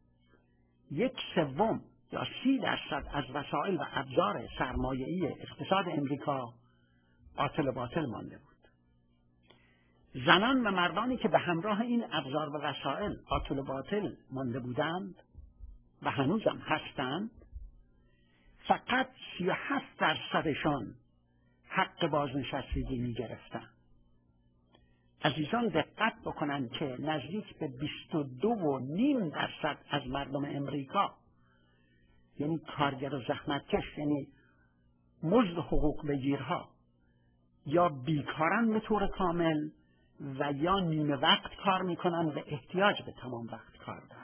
1/3 یا 30% از وسایل و ابزار سرمایه‌ای اقتصاد امریکا باطل مانده بود. زنان و مردانی که به همراه این ابزار و وسایل باطل مانده بودند و هنوزم هستند، فقط 37%شان حق بازنشستگی می گرفتند. عزیزان دقت بکنند که نزدیک به 22.5% از مردم امریکا، یعنی کارگر و زحمتکش، یعنی مزد حقوق بگیرها، یا بیکارن به طور کامل و یا نیمه وقت کار میکنن و احتیاج به تمام وقت کار دارن.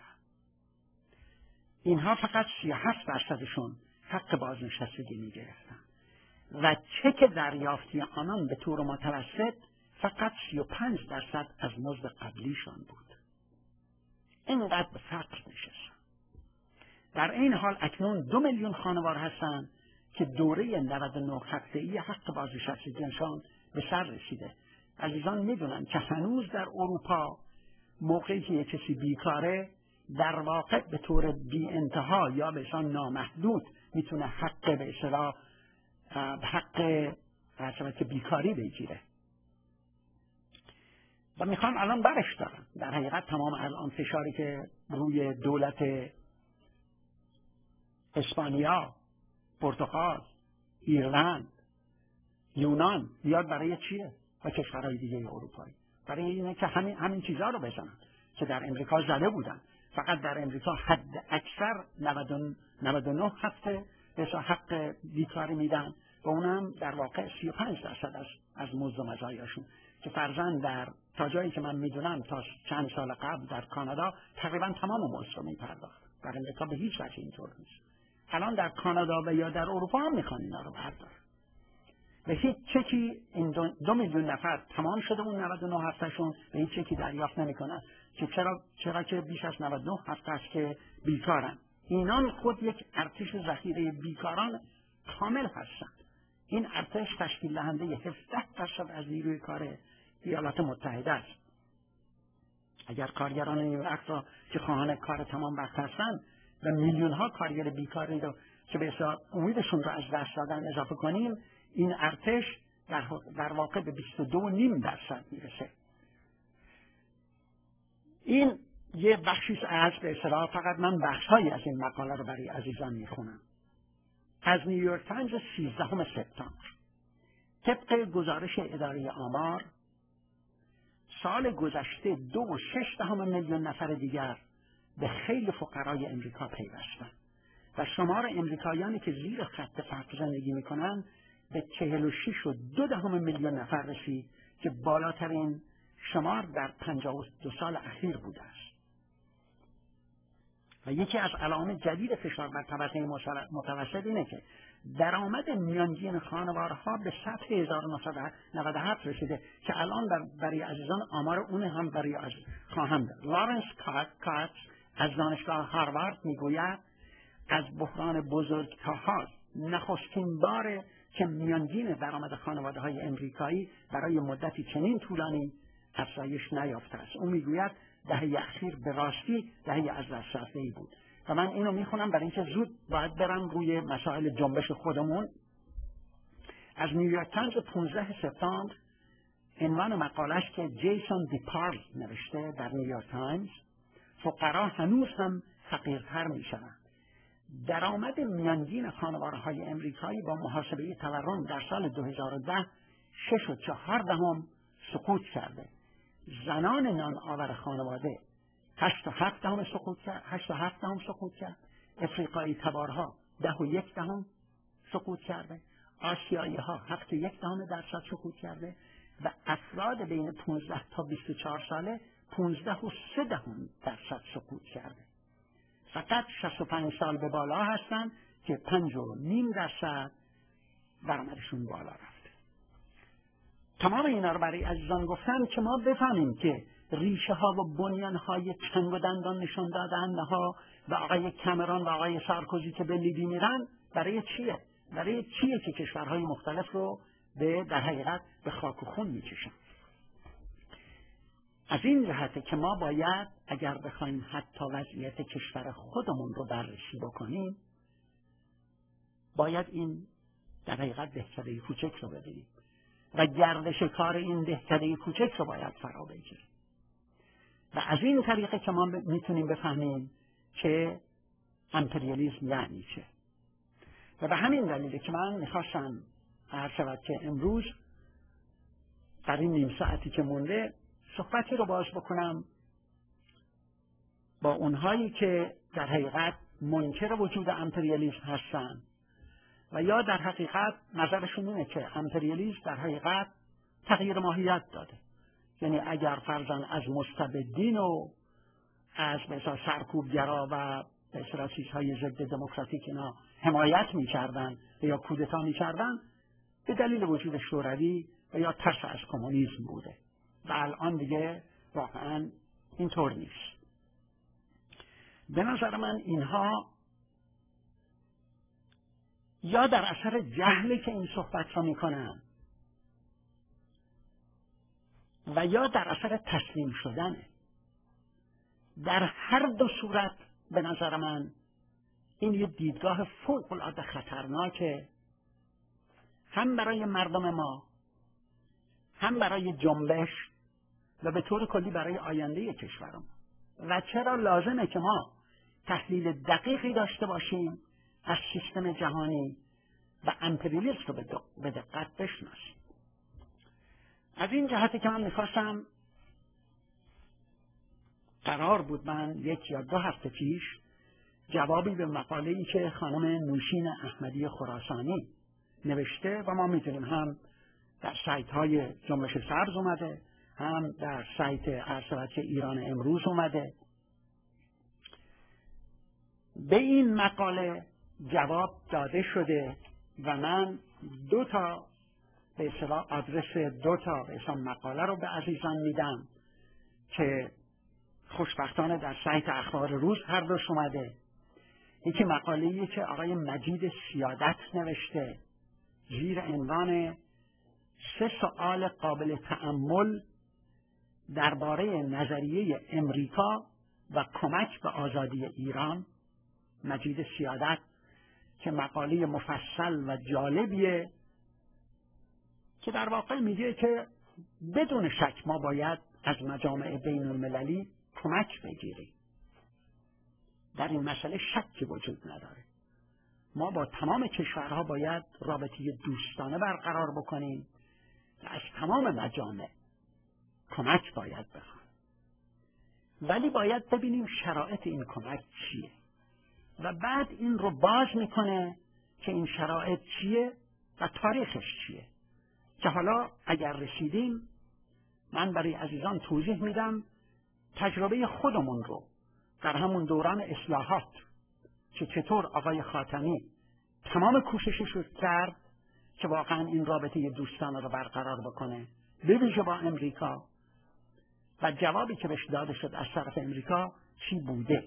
اینها فقط 37%شون حق بازنشستگی میگرفتن و چک دریافتی آنان به طور متوسط فقط 35% از مزد قبلیشان بود. اینقدر به فقر نشستن. در این حال اکنون 2 میلیون خانوار هستند که دوره 99 هفته‌ای حق بازنشستگیشان به سر رسیده. عزیزان میدونن که هنوز در اروپا موقعی که یک کسی بیکاره، در واقع به طور بی انتها یا به اصطلاح نامحدود میتونه حق به اصطلاح حق بیکاری بگیره و میخوان الان برش دارن. در حقیقت تمام الان فشاری که روی دولت اسپانیا، پرتغال، ایرلند، یونان میاد برای چیه؟ و کشورهای دیگه اروپایی، برای اینه که همین چیزها رو بزنن که در امریکا زده بودن. فقط در امریکا حد اکثر 99 هفته به حق بیکاری میدن و اونم در واقع 35% از مزد و مزایاشون، که فرضاً در تا جایی که من میدونم تا چند سال قبل در کانادا تقریبا تمام مزد رو میپرداخت. در امریکا به هیچ وجه اینطور نیست. الان در کانادا و یا در اروپا هم میخوان اینا رو بردارن. به هیچ چکی این 2 میلیون نفر تمام شده اون 99 هفتهشون به هیچ چکی دریافت نمیکنن که چرا که بیش از 99 هفته است که بیکارن. اینان خود یک ارتش ذخیره بیکاران کامل هستند. این ارتش تشکیل دهنده 17% از نیروی کار ایالات متحده است. اگر کارگران این وقت را که خواهان کار تمام وقت هستند و میلیون ها کارگر بیکاری رو که به اصطلاح امیدشون رو از دست دادن اضافه کنیم، این ارتش در واقع به 22.5% میرسه. این یه بخشی از به اصطلاح، فقط من بخش‌هایی از این مقاله رو برای عزیزان میخونم. از نیویورک تایمز 13 سپتامبر. طبق گزارش اداره آمار، سال گذشته 2.6 میلیون نفر دیگر به خیلی فقرای امریکا پیوستند و شمار امریکایانی که زیر خط فقر زندگی میکنند به 46.2 میلیون نفر رسید که بالاترین شمار در 52 سال اخیر بوده است. و یکی از علائم جدید فشار بر طبقه متوسط اینه که درآمد میانگین خانوارها به سطح 1997 رسیده که الان برای عزیزان آمار اون هم برای خواهم داد. لارنس کاتس از دانشگاه هاروارد میگوید از بحران بزرگ تا حال نخستین باره که میانگین درآمد خانواده‌های امریکایی برای مدتی چنین طولانی افزایش نیافته است. او میگوید دهه اخیر به راستی دهه از دست رفته‌ای بود و من اینو میخونم برای اینکه زود باید برم روی مسائل جنبش خودمون. از نیویورک تایمز 15 سپتامبر عنوان مقالش که جیسون دیپارل نوشته در نیویورک تایمز: فقرا هنوز هم فقیرتر میشوند. درآمد میانگین خانوارهای امریکایی با محاسبه تورم در سال 2010 6.4 سقوط کرده. زنان نان آور خانواده 8.7 سقوط کرد. افریقایی تبارها 10.1 سقوط کرده. آسیایی ها 7.1% سقوط کرده و افراد بین 15 تا 24 ساله 15.3% سقوط کرده. فقط 65 سال به بالا هستن که 5.5% درآمدشون بالا رفته. تمام اینا رو برای عزیزان گفتم که ما بفهمیم که ریشه ها و بنیان های چنگ و دندان نشون دادن ها و آقای کامرون و آقای سارکوزی که به لیبی میرن برای چیه؟ برای چیه که کشورهای مختلف رو در حقیقت به خاک و خون میکشن؟ از این جهته که ما باید اگر بخوایم حتی وضعیت کشور خودمون رو بررسی بکنیم، باید این در حقیقت دهکده کوچک رو ببینیم و گردش کار این دهکده کوچک رو باید فرا بگیریم و از این طریقه که ما میتونیم بفهمیم که امپریالیسم یعنی چه. و به همین دلیله که من میخواستم عرض شود که امروز در این نیم ساعتی که مونده صحبتی رو باز بکنم با اونهایی که در حقیقت منکر وجود امپریالیسم هستن و یا در حقیقت نظرشون اینه که امپریالیسم در حقیقت تغییر ماهیت داده. یعنی اگر فرضاً از مستبدین و از مثلا سرکوبگرا و به اصطلاح چیزهای ضد دموکراتیک اینا حمایت می‌کردن یا کودتا می‌کردن، به دلیل وجود شوروی و یا ترس از کمونیسم بوده و الان دیگه واقعاً اینطور نیست. به نظر من اینها یا در اثر جهلی که این صحبت را میکنن و یا در اثر تسلیم شدنه. در هر دو صورت به نظر من این یه دیدگاه فوق العاده خطرناکه، هم برای مردم ما، هم برای جنبش و به طور کلی برای آینده کشورمون. و چرا لازمه که ما تحلیل دقیقی داشته باشیم از سیستم جهانی و امپریالیسم رو به دقت بشناسیم. از این جهتی که من میخواستم، قرار بود من 1 یا 2 هفته پیش جوابی به مقاله‌ای که خانم نوشین احمدی خراسانی نوشته و ما میتونیم هم در سایت های جنبش سبز اومده، هم در سایت ارشد ایران امروز اومده، به این مقاله جواب داده شده و من 2 تا به اصطلاح آدرس 2 تا به اصطلاح مقاله رو به عزیزان میدم که خوشبختانه در سایت اخبار روز هر دوش اومده. یکی مقاله‌ایه که آقای مجید سیادت نوشته زیر عنوان 3 سوال قابل تأمل درباره نظریه امریکا و کمک به آزادی ایران. مجید سیادت که مقاله مفصل و جالبیه که در واقع میگه که بدون شک ما باید از مجامع بین المللی کمک بگیریم. در این مسئله شکی وجود نداره. ما با تمام کشورها باید رابطه دوستانه برقرار بکنیم و از تمام مجامع کمک باید بخوایم. ولی باید ببینیم شرایط این کمک چیه و بعد این رو باز میکنه که این شرایط چیه و تاریخش چیه، که حالا اگر رسیدیم من برای عزیزان توضیح میدم تجربه خودمون رو در همون دوران اصلاحات که چطور آقای خاتمی تمام کوششش رو کرد که واقعا این رابطه دوستانه رو برقرار بکنه به ویژه با امریکا و جوابی که بهش داده شد از طرف امریکا چی بوده.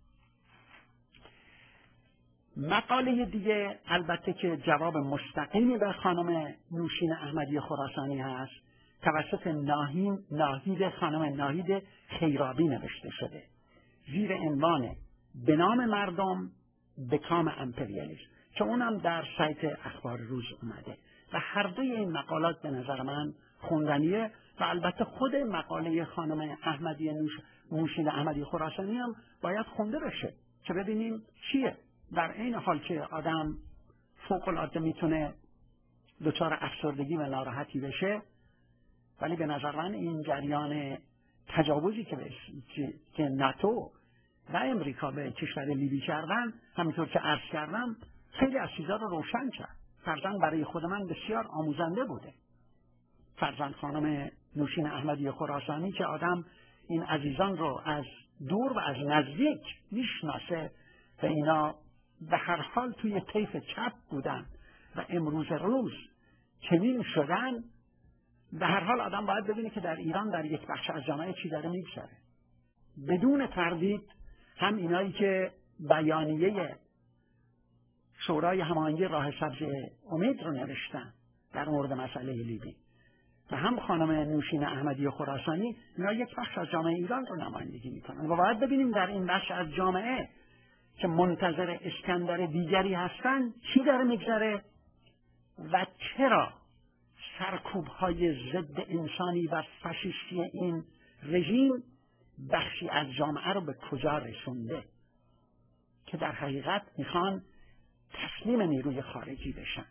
مقاله دیگه البته که جواب مستقیمی به خانم نوشین احمدی خراسانی هست توسط ناهید خانم ناهید خیرابی نوشته شده زیر عنوان به نام مردم به کام امپریالیسم که اونم در سایت اخبار روز اومده و هر دوی این مقالات به نظر من خوندنیه و البته خود مقاله خانم احمدی نوشین احمدی خراسانی هم باید خونده بشه که ببینیم چیه. در این حال که آدم فوق العاده میتونه دچار افسردگی و ناراحتی بشه، ولی به نظر من این جریان تجاوزی که ناتو و امریکا به کشور لیبی کردن، همینطور که عرض کردم خیلی از چیزا رو روشن کرد. فرزند برای خود من بسیار آموزنده بوده. فرزند خانم نوشین احمدی خراسانی که آدم این عزیزان رو از دور و از نزدیک میشناسه و اینا به هر حال توی طیف چپ بودن و امروز روز چنین شدن، به هر حال آدم باید ببینه که در ایران در یک بخش از جامعه چی داره میگذره. بدون تردید هم اینایی که بیانیه شورای هماهنگی راه سبز امید رو نوشتن در مورد مسئله لیبی و هم خانم نوشین احمدی خراسانی، اینا یک بخش از جامعه ایران رو نمایندگی میکنن و باید ببینیم در این بخش از جامعه که منتظر اسکندر دیگری هستن چی داره میگذره و چرا سرکوب‌های ضد انسانی و فاشیستی این رژیم بخشی از جامعه رو به کجا رسونده که در حقیقت میخوان تسلیم نیروی خارجی بشن.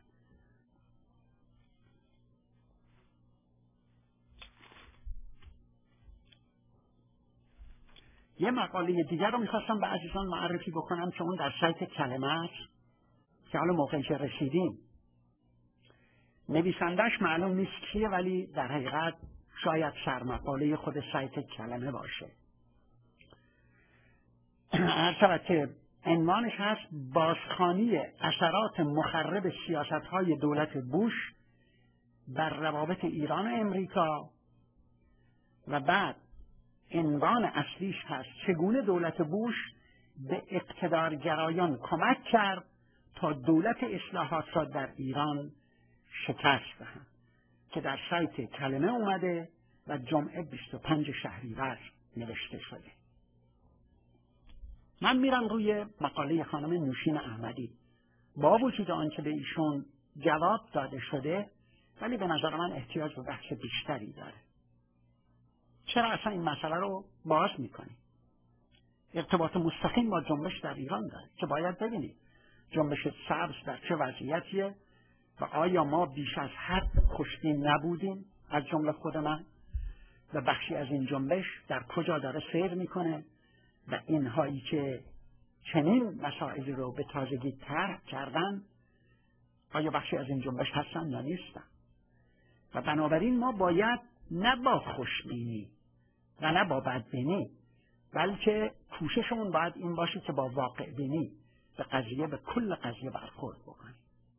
یه مقاله دیگر رو میخواستم به عزیزان معرفی بکنم که اون در سایت کلمه است که حالا موقعی که رسیدیم نویسندش معلوم نیست کیه، ولی در حقیقت شاید سرمقاله خود سایت کلمه باشه. هر شود که عنوانش هست بازخوانی اثرات مخرب سیاست‌های دولت بوش بر روابط ایران و امریکا و بعد عنوان اصلیش هست چگونه دولت بوش به اقتدارگرایان کمک کرد تا دولت اصلاحات را در ایران شکست دهند که در سایت کلمه اومده و جمعه 25 شهریور نوشته شده. من میرم روی مقاله خانم نوشین احمدی. با وجود آنکه به ایشون جواب داده شده، ولی به نظر من احتیاج به بحث بیشتری داره. چرا اصلا این مسئله رو باز میکنیم؟ ارتباط مستقیم با جنبش در ایران داره که باید ببینید جنبش سبز در چه وضعیتیه و آیا ما بیش از حد خوشبین نبودیم از جمله خود من و بخشی از این جنبش در کجا داره سیر میکنه و اینهایی که چنین مسائلی رو به تازگی طرح کردن آیا بخشی از این جنبش هستن یا نیستن. و بنابراین ما باید نه با خوشبینی و نه با بدبینی، بلکه کوششمون باید این باشه که با واقع بینی به کل قضیه برخورد بکنیم.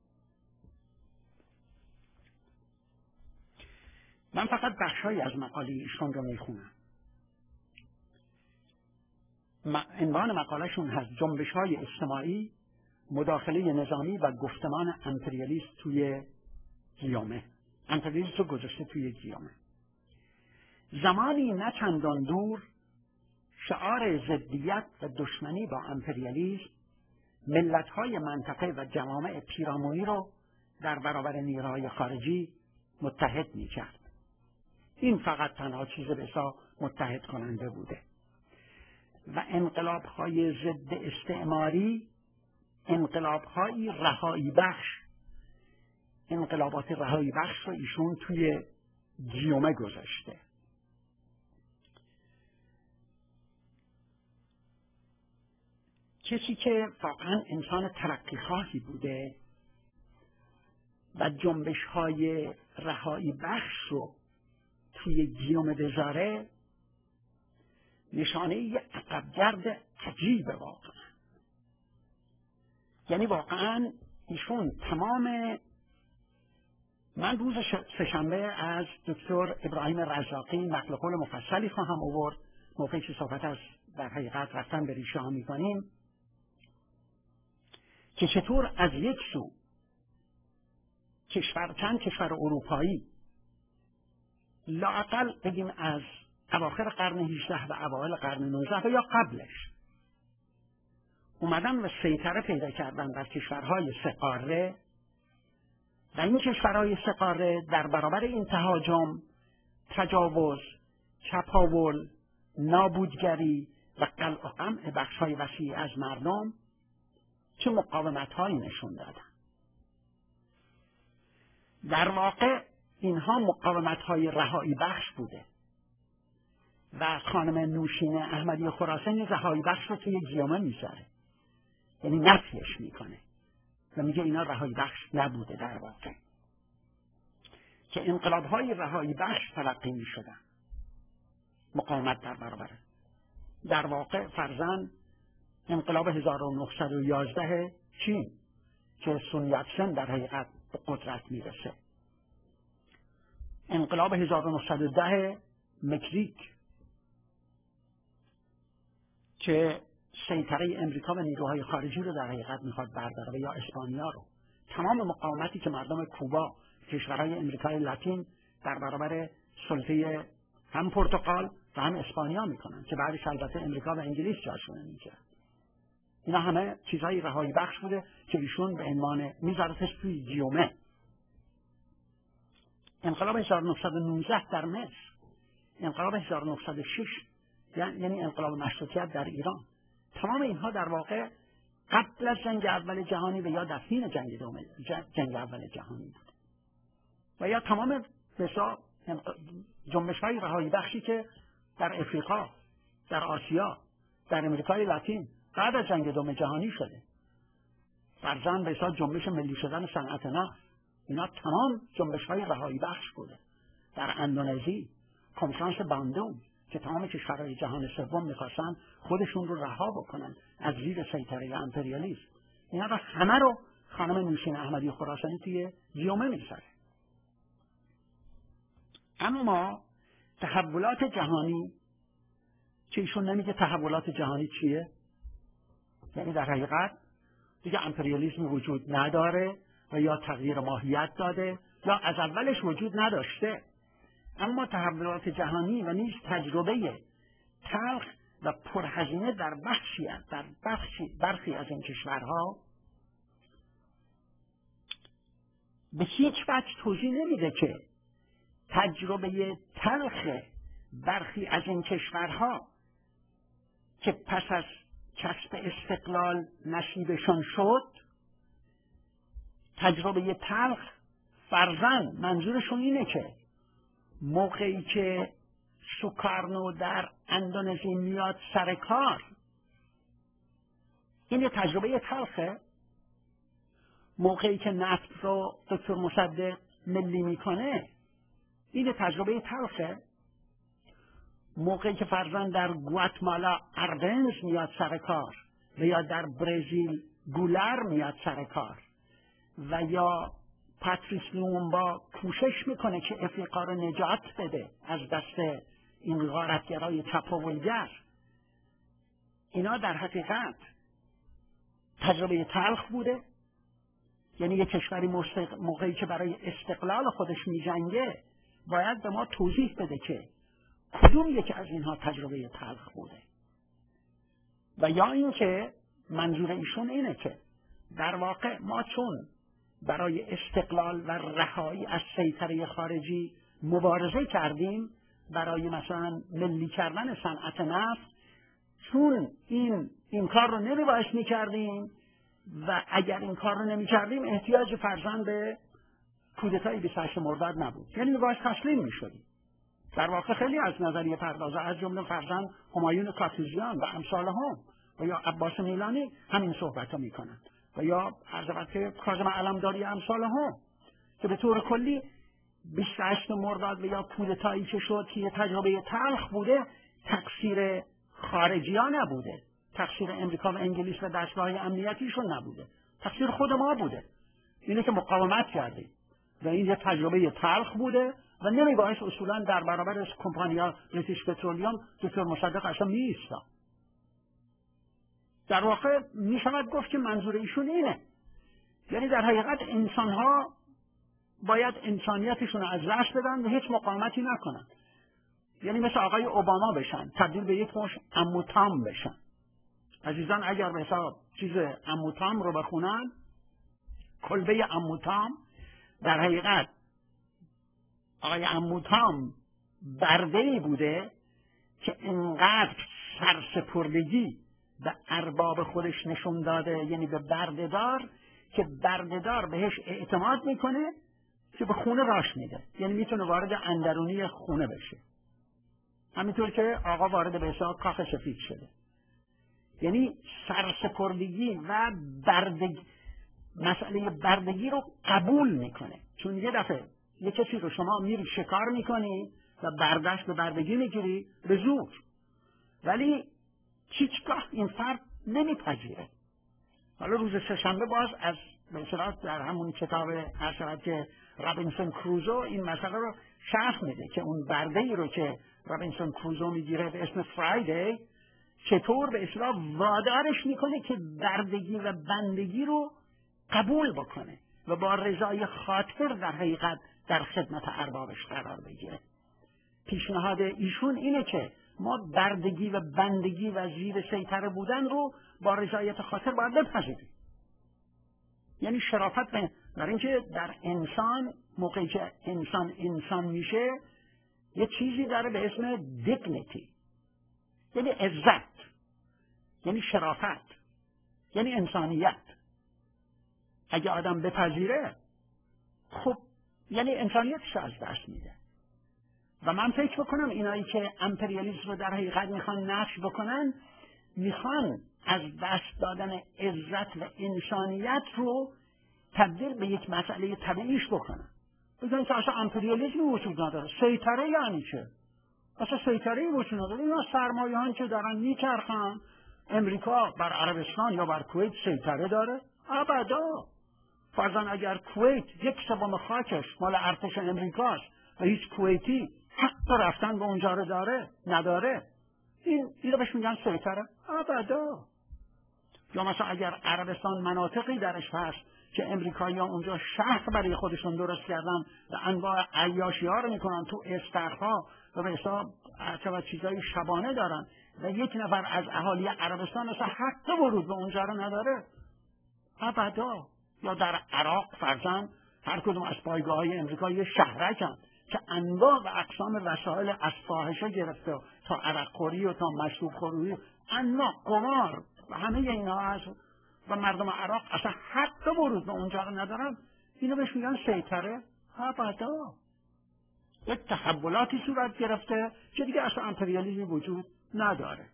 من فقط بخشایی از مقاله ایشون رو میخونم. عنوان مقالهشون هست جنبش‌های اجتماعی، مداخله نظامی و گفتمان امپریالیست توی گیامه. امپریالیست رو گذاشته توی گیامه. زمانی نه چندان دور شعار ضدیت و دشمنی با امپریالیسم ملت‌های منطقه و جوامع پیرامونی رو در برابر نیروهای خارجی متحد می‌کرد. این فقط تنها چیز بسا متحد کننده بوده و انقلاب‌های ضد استعماری انقلاب‌های رهایی بخش، انقلابات رهایی بخش رو ایشون توی گیومه گذاشته. کسی که واقعا انسان ترقی‌خواهی بوده و جنبش‌های رهایی بخش رو توی گیومه بذاره نشانه یه عقبگرد عجیبه واقعا. یعنی واقعا ایشون تمام، من روز سه‌شنبه از دکتر ابراهیم رزاقی نقل قول مفصلی خواهم آورد موقعی که صحبت از در حقیقت رفتن به ریشه ها می‌کنیم که چطور از یک سو چند کشور اروپایی لااقل بگیم از اواخر قرن 18 و اوایل قرن 19 و یا قبلش اومدن و سیطره پیدا کردن در کشورهای سه قاره و این کشورهای سه قاره در برابر این تهاجم، تجاوز، چپاول، نابودگری و قلع و قمع بخش‌های وسیع از مردم چه مقاومت‌هایی نشون دادن. در واقع اینها مقاومت‌های رهایی بخش بوده و خانم نوشین احمدی خراسانی رهایی بخش رو توی گیامه میذاره، یعنی نفیش میکنه و میگه اینا رهایی بخش نبوده، در واقع که انقلاب‌های رهایی بخش تلقی میشدن، مقاومت در برابر. در واقع فرضاً انقلاب 1911 چین که سون یاتسن در حقیقت به قدرت میرسه، انقلاب 1910 مکزیک که سیطره امریکا و نیروهای خارجی رو در حقیقت میخواد برداره، یا اسپانیا رو. تمام مقاومتی که مردم کوبا، کشورهای امریکای لاتین در برابر سلطه هم پرتغال و هم اسپانیا میکنن که بعدش البته امریکا و انگلیس جاشون میگیرن، اینا همه چیزهای رهایی بخش بوده که ایشون به عنوان میذارتش توی گیومه. انقلاب 1919 در مصر، انقلاب 1906 یعنی انقلاب مشروطیت در ایران، تمام اینها در واقع قبل از جنگ اول جهانی و یا در حین جنگ اول جهانی بود و یا تمام جنبش‌های رهایی بخشی که در افریقا، در آسیا، در امریکای لاتین بعد از جنگ دوم جهانی شده. فرضاً به حساب جنبش ملی شدن صنعت نفت، اینا تمام جنبش‌های رهایی بخش بوده. در اندونزی کنفرانس باندون که تمام کشورهای جهان سوم می‌خواستن خودشون رو رها بکنن از زیر سیطره امپریالیسم، اینا رو همه رو خانم نوشین احمدی خراسانی توی گیومه می‌ذاره. اما تحولات جهانی که ایشون نمیگه تحولات جهانی چیه، یعنی در حقیقت دیگه امپریالیسم وجود نداره و یا تغییر ماهیت داده یا از اولش وجود نداشته، اما تحولات جهانی و نیز تجربه تلخ و پرهزینه در برخی از این کشورها به هیچ وجه توضیح نمیده که تجربه تلخ برخی از این کشورها که پس از کسب استقلال نصیبشون شد، تجربه تلخ فرضاً منظورشون اینه که موقعی که سوکارنو در اندونزی میاد سر کار، این یه تجربه تلخه. موقعی که نفت رو دکتر مصدق ملی میکنه، این یه تجربه تلخه. موقعی که فرضاً در گواتمالا اردنز میاد سر کار و یا در برزیل گولر میاد سر کار و یا پاتریس لومومبا کوشش میکنه که افریقا رو نجات بده از دست این غارتگرای چپاولگر، اینا در حقیقت تجربه تلخ بوده. یعنی یک کشوری موقعی که برای استقلال خودش میجنگه باید به ما توضیح بده که کدوم یکی از اینها تجربه تلخ بوده، و یا اینکه منظور ایشون اینه که در واقع ما چون برای استقلال و رهایی از سیطره خارجی مبارزه کردیم، برای مثلا ملی کردن صنعت نفت، چون این کار رو نمیبایست میکردیم و اگر این کار رو نمیکردیم احتیاج فرضاً به کودتای 28 مرداد نبود، یعنی میبایست تسلیم میشدیم. در واقع خیلی از نظریه پردازا از جمله فرضاً همایون کاتوزیان و امثال هم و یا عباس میلانی همین صحبت رو میکنن و یا حضرت کاظم علمداری امثال هم که به طور کلی 28 مرداد و یا کودتایی که شد که یه تجربه تلخ بوده، تقصیر خارجی ها نبوده، تقصیر امریکا و انگلیس و دستگاه‌های امنیتیشون نبوده، تقصیر خود ما بوده، اینه که مقاومت کردیم و این یه تجربه تلخ بوده و نمیبایست اصولا در برابر کمپانیا بریتیش پترولیوم دکتر مصدق اصلا میایستا. در واقع میشود گفت که منظور ایشون اینه، یعنی در حقیقت انسانها باید انسانیتشون رو از دست بدن و هیچ مقاومتی نکنن، یعنی مثل آقای اوباما بشن، تبدیل به یک مش عمو تام بشن. عزیزان اگر به حساب چیز عمو تام رو بخونن، کلبه عمو تام، در حقیقت آقای عمو تام برده‌ای بوده که انقدر سرسپردگی به ارباب خودش نشون داده، یعنی به بردهدار، که بردهدار بهش اعتماد میکنه که به خونه راش میده، یعنی میتونه وارد اندرونی خونه بشه. همینطور که آقا وارد به حساب کاخ سفید شده. یعنی سرسپردگی و مسئله بردگی رو قبول میکنه. چون یه دفعه یه کسی رو شما میری شکار میکنی و برداشت به بردگی میگیری به زور، ولی هیچگاه این فرد نمیپذیره. حالا روز سه‌شنبه باز از به اصطلاح در همون کتاب هر که رابینسون کروزو این مسئله رو شرح میده که اون برده‌ای رو که رابینسون کروزو میگیره به اسم فرایدی چطور به اصطلاح وادارش میکنه که بردگی و بندگی رو قبول بکنه و با رضای خاطر در حقیقت در خدمت اربابش قرار بگیره. پیشنهاد ایشون اینه که ما بردگی و بندگی و زیر سیطره بودن رو با رضایت خاطر باید بپذیریم. یعنی شرافت در اینکه در انسان موقعی که انسان میشه یه چیزی داره به اسم دیگنیتی، یعنی عزت، یعنی شرافت، یعنی انسانیت. اگه آدم بپذیره خب یعنی انسانیتش از دست میده. و من فکر بکنم اینایی که امپریالیسم رو در حقیقت میخوان نفی بکنن، میخوان از دست دادن عزت و انسانیت رو تبدیل به یک مسئله طبیعیش بکنن. بگن که اصلا امپریالیسم وجود نداره. سیطره یعنی چه؟ اصلا سیطره وجود نداره. اینا سرمایه‌هایی که دارن میچرخن، امریکا بر عربستان یا بر کویت سیطره داره؟ ابدا. فرضاً اگر کویت 1/3 خاکش مال ارتش امریکاست و هیچ کویتی حق رفتن به اونجا رو نداره، این رو بهش میگن سیطره؟ ابدا. یا مثلا اگر عربستان مناطقی درش هست که امریکایی‌ها اونجا شهر برای خودشون درست کردن و انواع عیاشی‌ها رو میکنن تو استخرها و به حساب چیزای شبانه دارن و یک نفر از اهالی عربستان اصلا حق ورود به اونجا رو نداره؟ ابدا. یا در عراق فرضاً هر کدوم از پایگاه‌های امریکا یه شهرکن که انواع و اقسام وسایل از فاحشه گرفته تا عرق‌خوری و تا مشروب خوری، انواع قمار و همه اینا هست و مردم عراق اصلا حق ورود به اونجا رو ندارن. اینو بهش میگن سیطره؟ ابدا. یک تحولاتی صورت گرفته که دیگه اصلا امپریالیسم وجود نداره.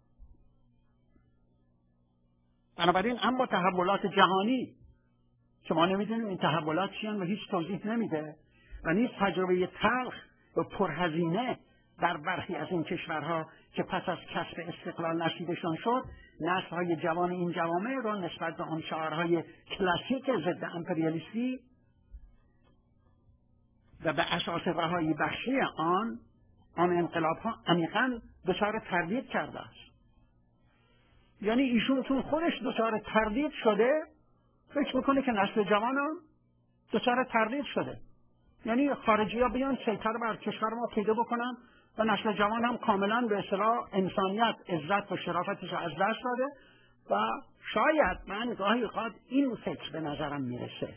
بنابراین اما تحولات جهانی که ما نمیدونیم این تحولات چیان و هیچ توضیح نمیده و نیز تجربه تلخ و پرهزینه در برخی از این کشورها که پس از کسب استقلال نصیبشان شد، نسل‌های جوان این جوامع را نسبت به آن شعارهای کلاسیک ضد امپریالیستی و به اساس رهایی بخشی آن انقلاب‌ها عمیقاً دچار تردید کرده است. یعنی ایشون چون خودش دچار تردید شده فکر میکنه که نسل جوانان دچار تردید شده، یعنی خارجی‌ها بیان سیطره بر کشور ما پیدا بکنن و نسل جوان هم کاملا به اصطلاح انسانیت، عزت و شرافتش از دست داده. و شاید من گاهی اوقات این فکر به نظرم میرسه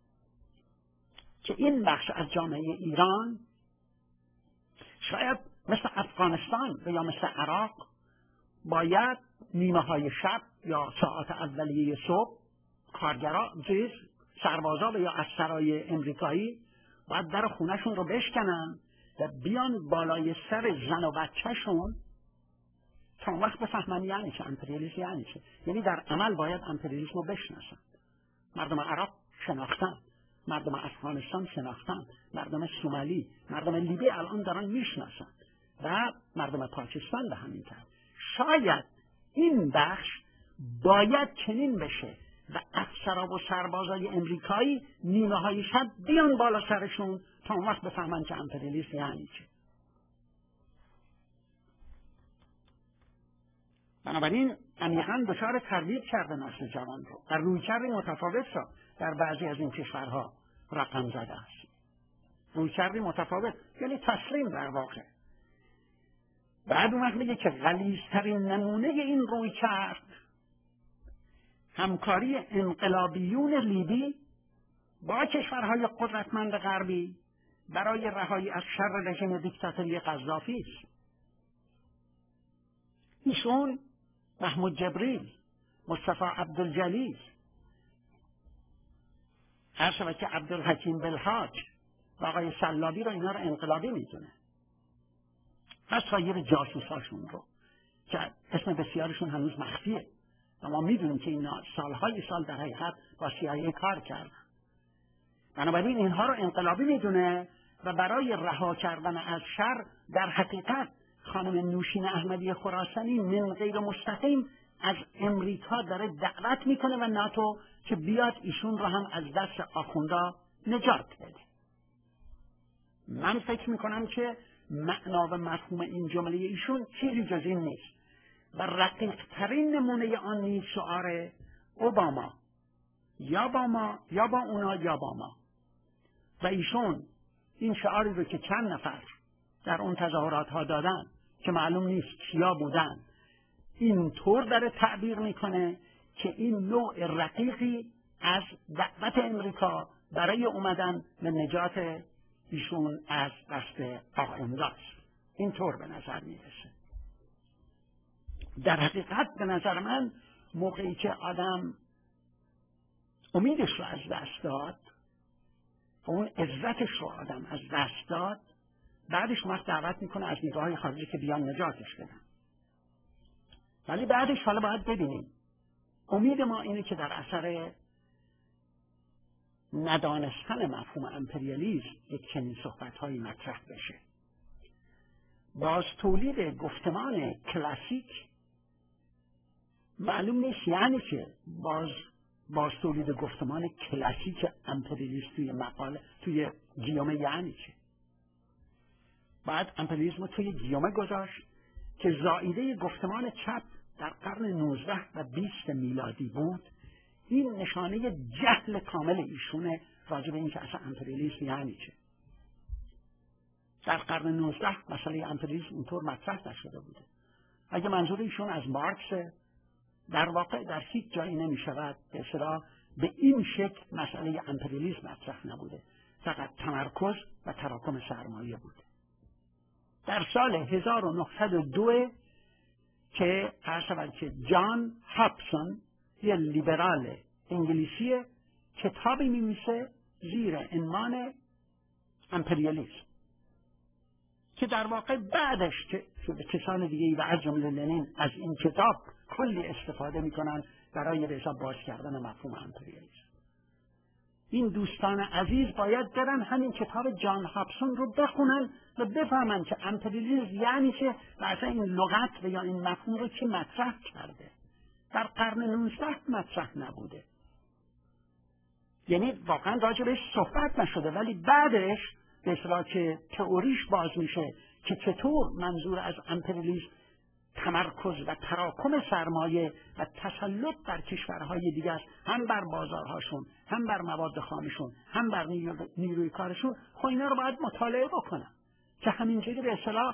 که این بخش از جامعه ایران شاید مثل افغانستان و یا مثل عراق باید نیمه های شب یا ساعت اولیه صبح کارگرا سربازا و یا اسرای امریکایی باید در خونهشون رو بشکنن و بیان بالای سر زن و بچهشون تا اون وقت بفهمن یعنی چه امپریالیسم، یعنی چه. یعنی در عمل باید امپریالیسم رو بشناسن. مردم عراق شناختن، مردم افغانستان شناختن، مردم سومالی، مردم لیبی الان دارن میشناسن و مردم پاکستان به همین طرح. شاید این بخش باید چنین بشه و افسرها و سربازای امریکایی نیمه های شب بیان بالا سرشون تا اون وقت بفهمن که امپریالیسم یعنی چه. بنابراین عمیقاً دچار تردید کرده نسل جوان رو. در رویکردی متفاوت را در بعضی از این کشورها رقم زده است. رویکردی متفاوت یعنی تسلیم در واقع. بعد اون وقت میگه که غلیظترین نمونه این رویکرد همکاری انقلابیون لیبی با کشورهای قدرتمند غربی برای رهایی از شر رژیم دیکتاتوری قذافی است. ایشون محمود جبریل، مصطفی عبدالجلیل، هر شود که عبدالحکیم بالحاج و آقای سلابی رو اینا رو انقلابی میدونه و سایر جاسوساشون رو که اسم بسیارشون هنوز مخفیه و ما میدونیم که اینا سالهای سال در حقیقت با CIA کار کردن. بنابراین اینها رو انقلابی میدونه و برای رها کردن از شر در حقیقت خانم نوشین احمدی خراسانی من غیر مستقیم از امریکا داره دعوت میکنه و ناتو که بیاد ایشون رو هم از دست آخوندا نجات بده. من فکر میکنم که معنا و مفهوم این جمله ایشون چیزی جز این نیست و رقیق ترین نمونه آن نیز شعار اوباما، یا با ما یا با اونا یا با ما. و ایشون این شعاری رو که چند نفر در اون تظاهرات ها دادن که معلوم نیست کیا بودن، اینطور داره تعبیر میکنه که این نوع رقیقی از دعوت امریکا برای اومدن به نجات ایشون از دست آخونداست. اینطور به نظر میرسه. در حقیقت به نظر من موقعی که آدم امیدش رو از دست داد و اون عزتش رو آدم از دست داد، بعدش وقت دعوت میکنه از نیروهای خارجی که بیان نجاتش بدن. ولی بعدش حالا باید ببینیم. امید ما اینه که در اثر ندانستن مفهوم امپریالیسم یک چنین صحبت‌هایی مطرح بشه. باز تولید گفتمان کلاسیک معلوم نیست یعنی که باز تولید گفتمان کلاسیک امپریالیسم توی مقاله توی گیومه یعنی چه؟ بعد امپریالیسم رو توی گیومه گذاشت که زائیده گفتمان چپ در قرن 19 و 20 میلادی بود. این نشانه جهل کامل ایشونه راجع به این که اصلا امپریالیسم یعنی چه. در قرن 19 مسئله امپریالیسم اونطور مطرح نشده بوده. اگه منظور ایشون از مارکس، در واقع در هیچ جایی نمی شود به اصطلاح به این شکل مسئله امپریالیسم مطرح نبوده، فقط تمرکز و تراکم سرمایه بوده. در سال 1902 که جان هابسون یه لیبرال انگلیسی کتابی می‌نویسه زیر عنوان امپریالیسم که در واقع بعدش که کسان دیگه‌ای و از جمله لنین از این کتاب کلی استفاده میکنن برای به حساب باز کردن مفهوم امپریالیسم. این دوستان عزیز باید برن همین کتاب جان هابسون رو بخونن و بفهمن که امپریالیسم یعنی چه و اصلا این لغت و یا این مفهوم رو که مطرح کرده. در قرن 19 مطرح نبوده، یعنی واقعا راجع بهش صحبت نشده، ولی بعدش به اصطلاح که تئوریش باز میشه که چطور منظور از امپریالیسم تمرکز و تراکم سرمایه و تسلط بر کشورهای دیگه است، هم بر بازارهاشون، هم بر مواد خامشون، هم بر نیروی کارشون. خب اینا رو باید مطالعه بکنم که همینجوری به اصطلاح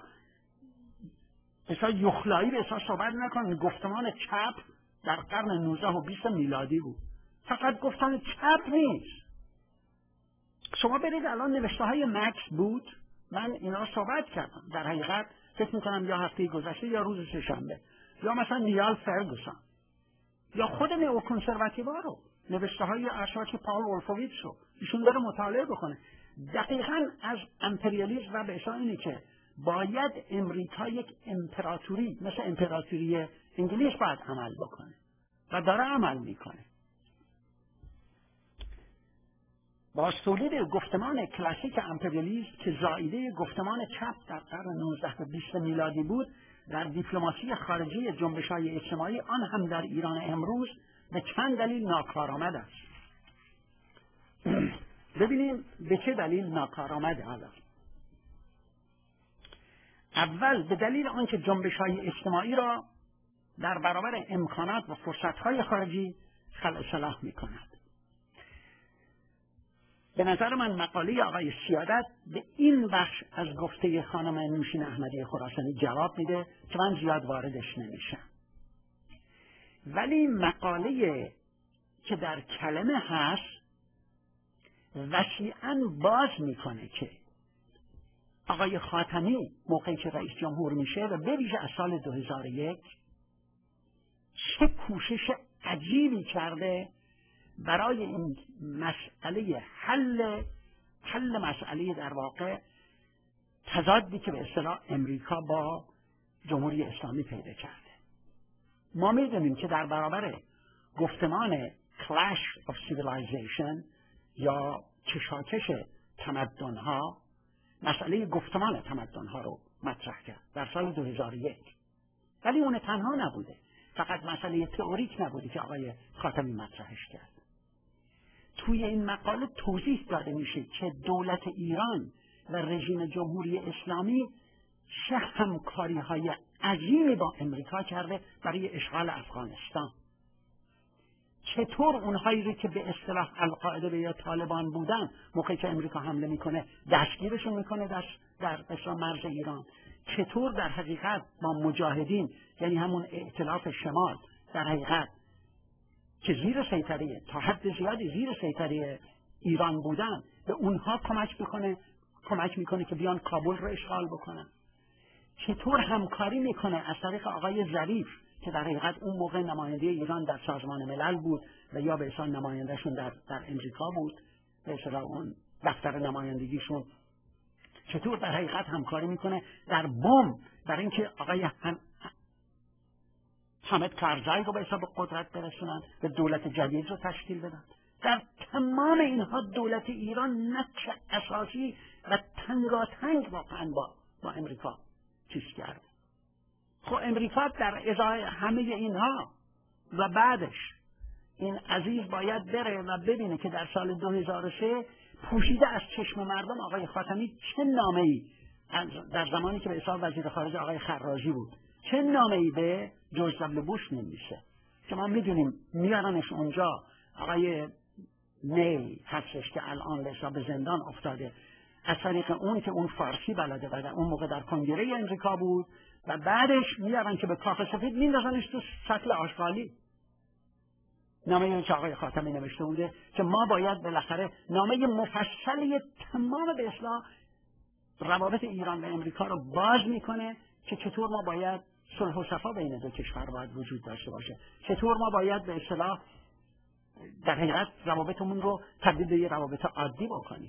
یخلایی به اصطلاح صحبت نکنم. گفتمان چپ در قرن 19 و 20 میلادی بود، فقط گفتمان چپ نیست. شما برید الان نوشته های مکس بود، من اینا صحبت کردم، در حقیقت فکر میکنم یا هفته گذشته یا روز سه‌شنبه، یا مثلا نیال فرگوسن یا خود نئوکنسرواتیوها رو، نوشته های اشراف پاول وولفویتس رو ایشون داره مطالعه بکنه. دقیقاً از امپریالیسم و به اصطلاح اینه که باید امریکا یک امپراتوری مثل امپراتوری انگلیس باید عمل بکنه و داره عمل میکنه. باز تولید گفتمان کلاسیک امپریالیسم که زائیده گفتمان چپ در قرن 19 و 20 میلادی بود، در دیپلماسی خارجی جنبش‌های اجتماعی آن هم در ایران امروز به چند دلیل ناکارآمد است. ببینیم به چه دلیل ناکارآمد حالا. اول به دلیل آنکه جنبش‌های اجتماعی را در برابر امکانات و فرصت‌های خارجی خلع سلاح می‌کند. به نظر من مقاله آقای سیادت به این بخش از گفته خانم نوشین احمدی خراسانی جواب میده که من زیاد واردش نمیشم. ولی مقاله که در کلمه هست وسیعاً باز میکنه که آقای خاتمی موقعی که رئیس جمهور میشه و به ویژه از سال 2001 چه کوشش عجیبی کرده برای این مسئله حل مسئله در واقع تضادی که به اصطلاح امریکا با جمهوری اسلامی پیدا کرده. ما میدونیم که در برابر گفتمان Clash of Civilization یا کشاکش تمدن‌ها مسئله گفتمان تمدن‌ها رو مطرح کرد در سال 2001. ولی اون تنها نبوده، فقط مسئله تئوریک نبوده که آقای خاتمی مطرحش کرد. توی این مقاله توضیح داده میشه که دولت ایران و رژیم جمهوری اسلامی چه همکاری‌های عظیمی با امریکا کرده برای اشغال افغانستان. چطور اونهایی رو که به اصطلاح القاعده یا طالبان بودن موقعی که امریکا حمله میکنه دستگیرشون میکنه در اصلا مرز ایران، چطور در حقیقت با مجاهدین یعنی همون ائتلاف شمال در حقیقت که زیر سیطره تا حد زیادی زیر سیطره ایران بودن به اونها کمک میکنه که بیان کابل رو اشغال بکنن. چطور همکاری میکنه از طریق آقای ظریف که در حقیقت اون موقع نماینده ایران در سازمان ملل بود و یا به اصطلاح نمایندهشون در امریکا بود، به اصطلاح اون دفتر نمایندگیشون، چطور در حقیقت همکاری میکنه در بم برای اینکه آقای حامد کرزی رو به حساب قدرت برسونن و دولت جدید رو تشکیل بدن. در تمام اینها دولت ایران نقش اساسی و تنگاتنگ واقعا با امریکا چیز کرد. خب امریکا در ازای همه اینها و بعدش این عزیز باید بره و ببینه که در سال 2003 پوشیده از چشم مردم آقای خاتمی چه نامه‌ای در زمانی که به حساب وزیر خارجه آقای خراجی بود چه نامه‌ای به جورج دبلیو بوش نمیشه که ما میدونیم میارنش اونجا. آقای نیل هستش که الان به حساب زندان افتاده از طریق اون که اون فارسی بلده و اون موقع در کنگره امریکا بود و بعدش میارن که به کاخ سفید میندازنش تو سطل آشغالی. نامه که آقای خاتمی نوشته بوده که ما باید بالاخره نامه مفصلی تمام به اصلاح روابط ایران و امریکا رو باز میکنه که چطور ما باید صلح و صفا بین دو کشور باید وجود داشته باشه، چطور ما باید به اصطلاح در حقیقت روابطمون رو تبدیل به روابط عادی بکنیم.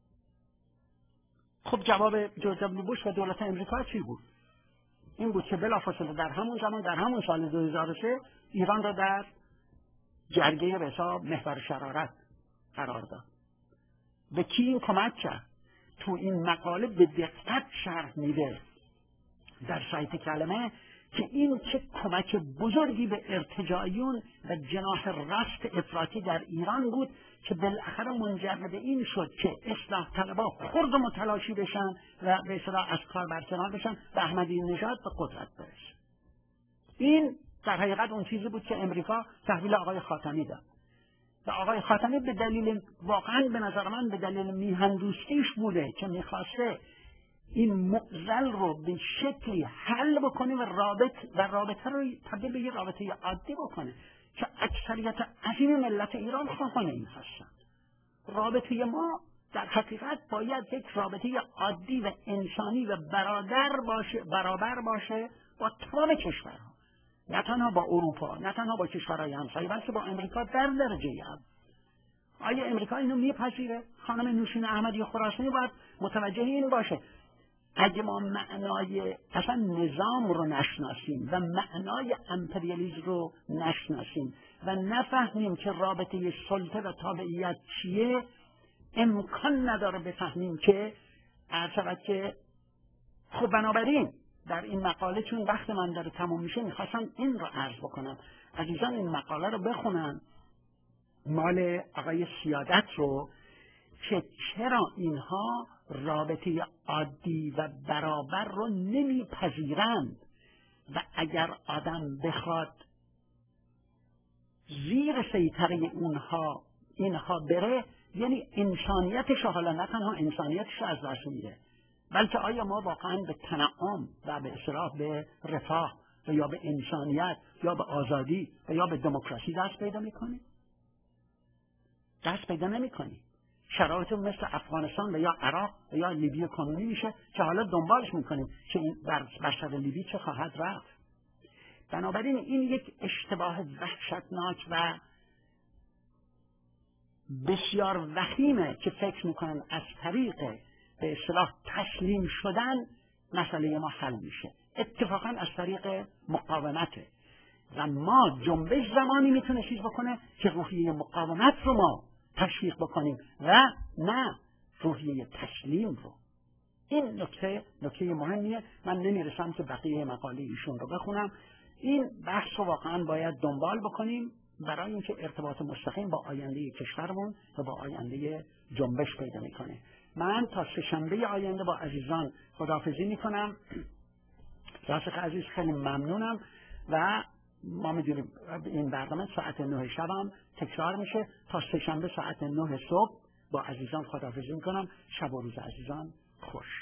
خب جواب جورج دبلیو بوش و دولت امریکا چی بود؟ این بود که بلافاصله در همون زمان در همون سال 2003 ایران را در جرگه به حساب محور شرارت قرار داد. به کی این کمک کرد؟ تو این مقاله به دقت شرح میده در سایت کلمه که این چه کمک بزرگی به ارتجاعیون و جناح راست افراطی در ایران بود که بالاخره منجر به این شد که اصلاح طلبها خرد و متلاشی بشن و به اصطلاح از کار برکنار بشن و احمدی نژاد به قدرت برسه. این در حقیقت اون چیزی بود که امریکا تحویل آقای خاتمی داد و آقای خاتمی به دلیل واقعا به نظر من به دلیل میهندوستیش بوده که میخواسته این معضل رو به شکلی حل بکنه و رابطه رو تبدیل به یه رابطه عادی بکنه که اکثریت عظیم ملت ایران خواهان این هستند. رابطه ما در حقیقت باید یک رابطه عادی و انسانی و برابر باشه با تمام کشورها، نه تنها با اروپا، نه تنها با کشورهای همسایه، بلکه با امریکا در درجه اول. آیا امریکا اینو میپذیره؟ خانم نوشین احمدی خراسانی باید متوجه این باشه اگه ما معنای اصلا نظام رو نشناسیم و معنای امپریالیسم رو نشناسیم و نفهمیم که رابطه سلطه و تابعیت چیه، امکان نداره بفهمیم که که خب بنابراین در این مقاله چون وقت من داره تموم میشه میخواستم این رو عرض بکنم. عزیزان این مقاله رو بخونن، مال آقای سیادت رو، که چرا اینها رابطه عادی و برابر رو نمیپذیرند و اگر آدم بخواد زیر سیطره اینها بره یعنی انسانیتش، حالا نه تنها انسانیتش از دست میده بلکه آیا ما واقعا به تنعم و به اصطلاح به رفاه و یا به انسانیت یا به آزادی و یا به دموکراسی دست پیدا میکنیم؟ دست پیدا نمی‌کنیم. شرایط مثل افغانستان و یا عراق و یا لیبی کنونی میشه که حالا دنبالش میکنیم که این بشر لیبی چه خواهد رفت. بنابراین این یک اشتباه وحشتناک و بسیار وخیمه که فکر میکنن از طریق به اصطلاح تسلیم شدن مسئله ما حل میشه. اتفاقا از طریق مقاومته و ما جنبش زمانی میتونه چیز بکنه که روحیه مقاومت رو ما تشویق بکنیم و نه روحیه تسلیم رو. این نکته مهمیه. من نمیرسم که بقیه مقاله ایشون رو بخونم. این بحث رو واقعا باید دنبال بکنیم برای اینکه ارتباط مستقیم با آینده کشورمون و با آینده جنبش پیدا میکنه. من تا سه‌شنبه آینده با عزیزان خداحافظی میکنم. راسخ عزیز خیلی ممنونم و ما میدونیم این برنامه ساعت 9 شب هم تکرار میشه. تا سه‌شنبه ساعت 9 صبح با عزیزان خداحافظی میکنم. شب و روز عزیزان خوش.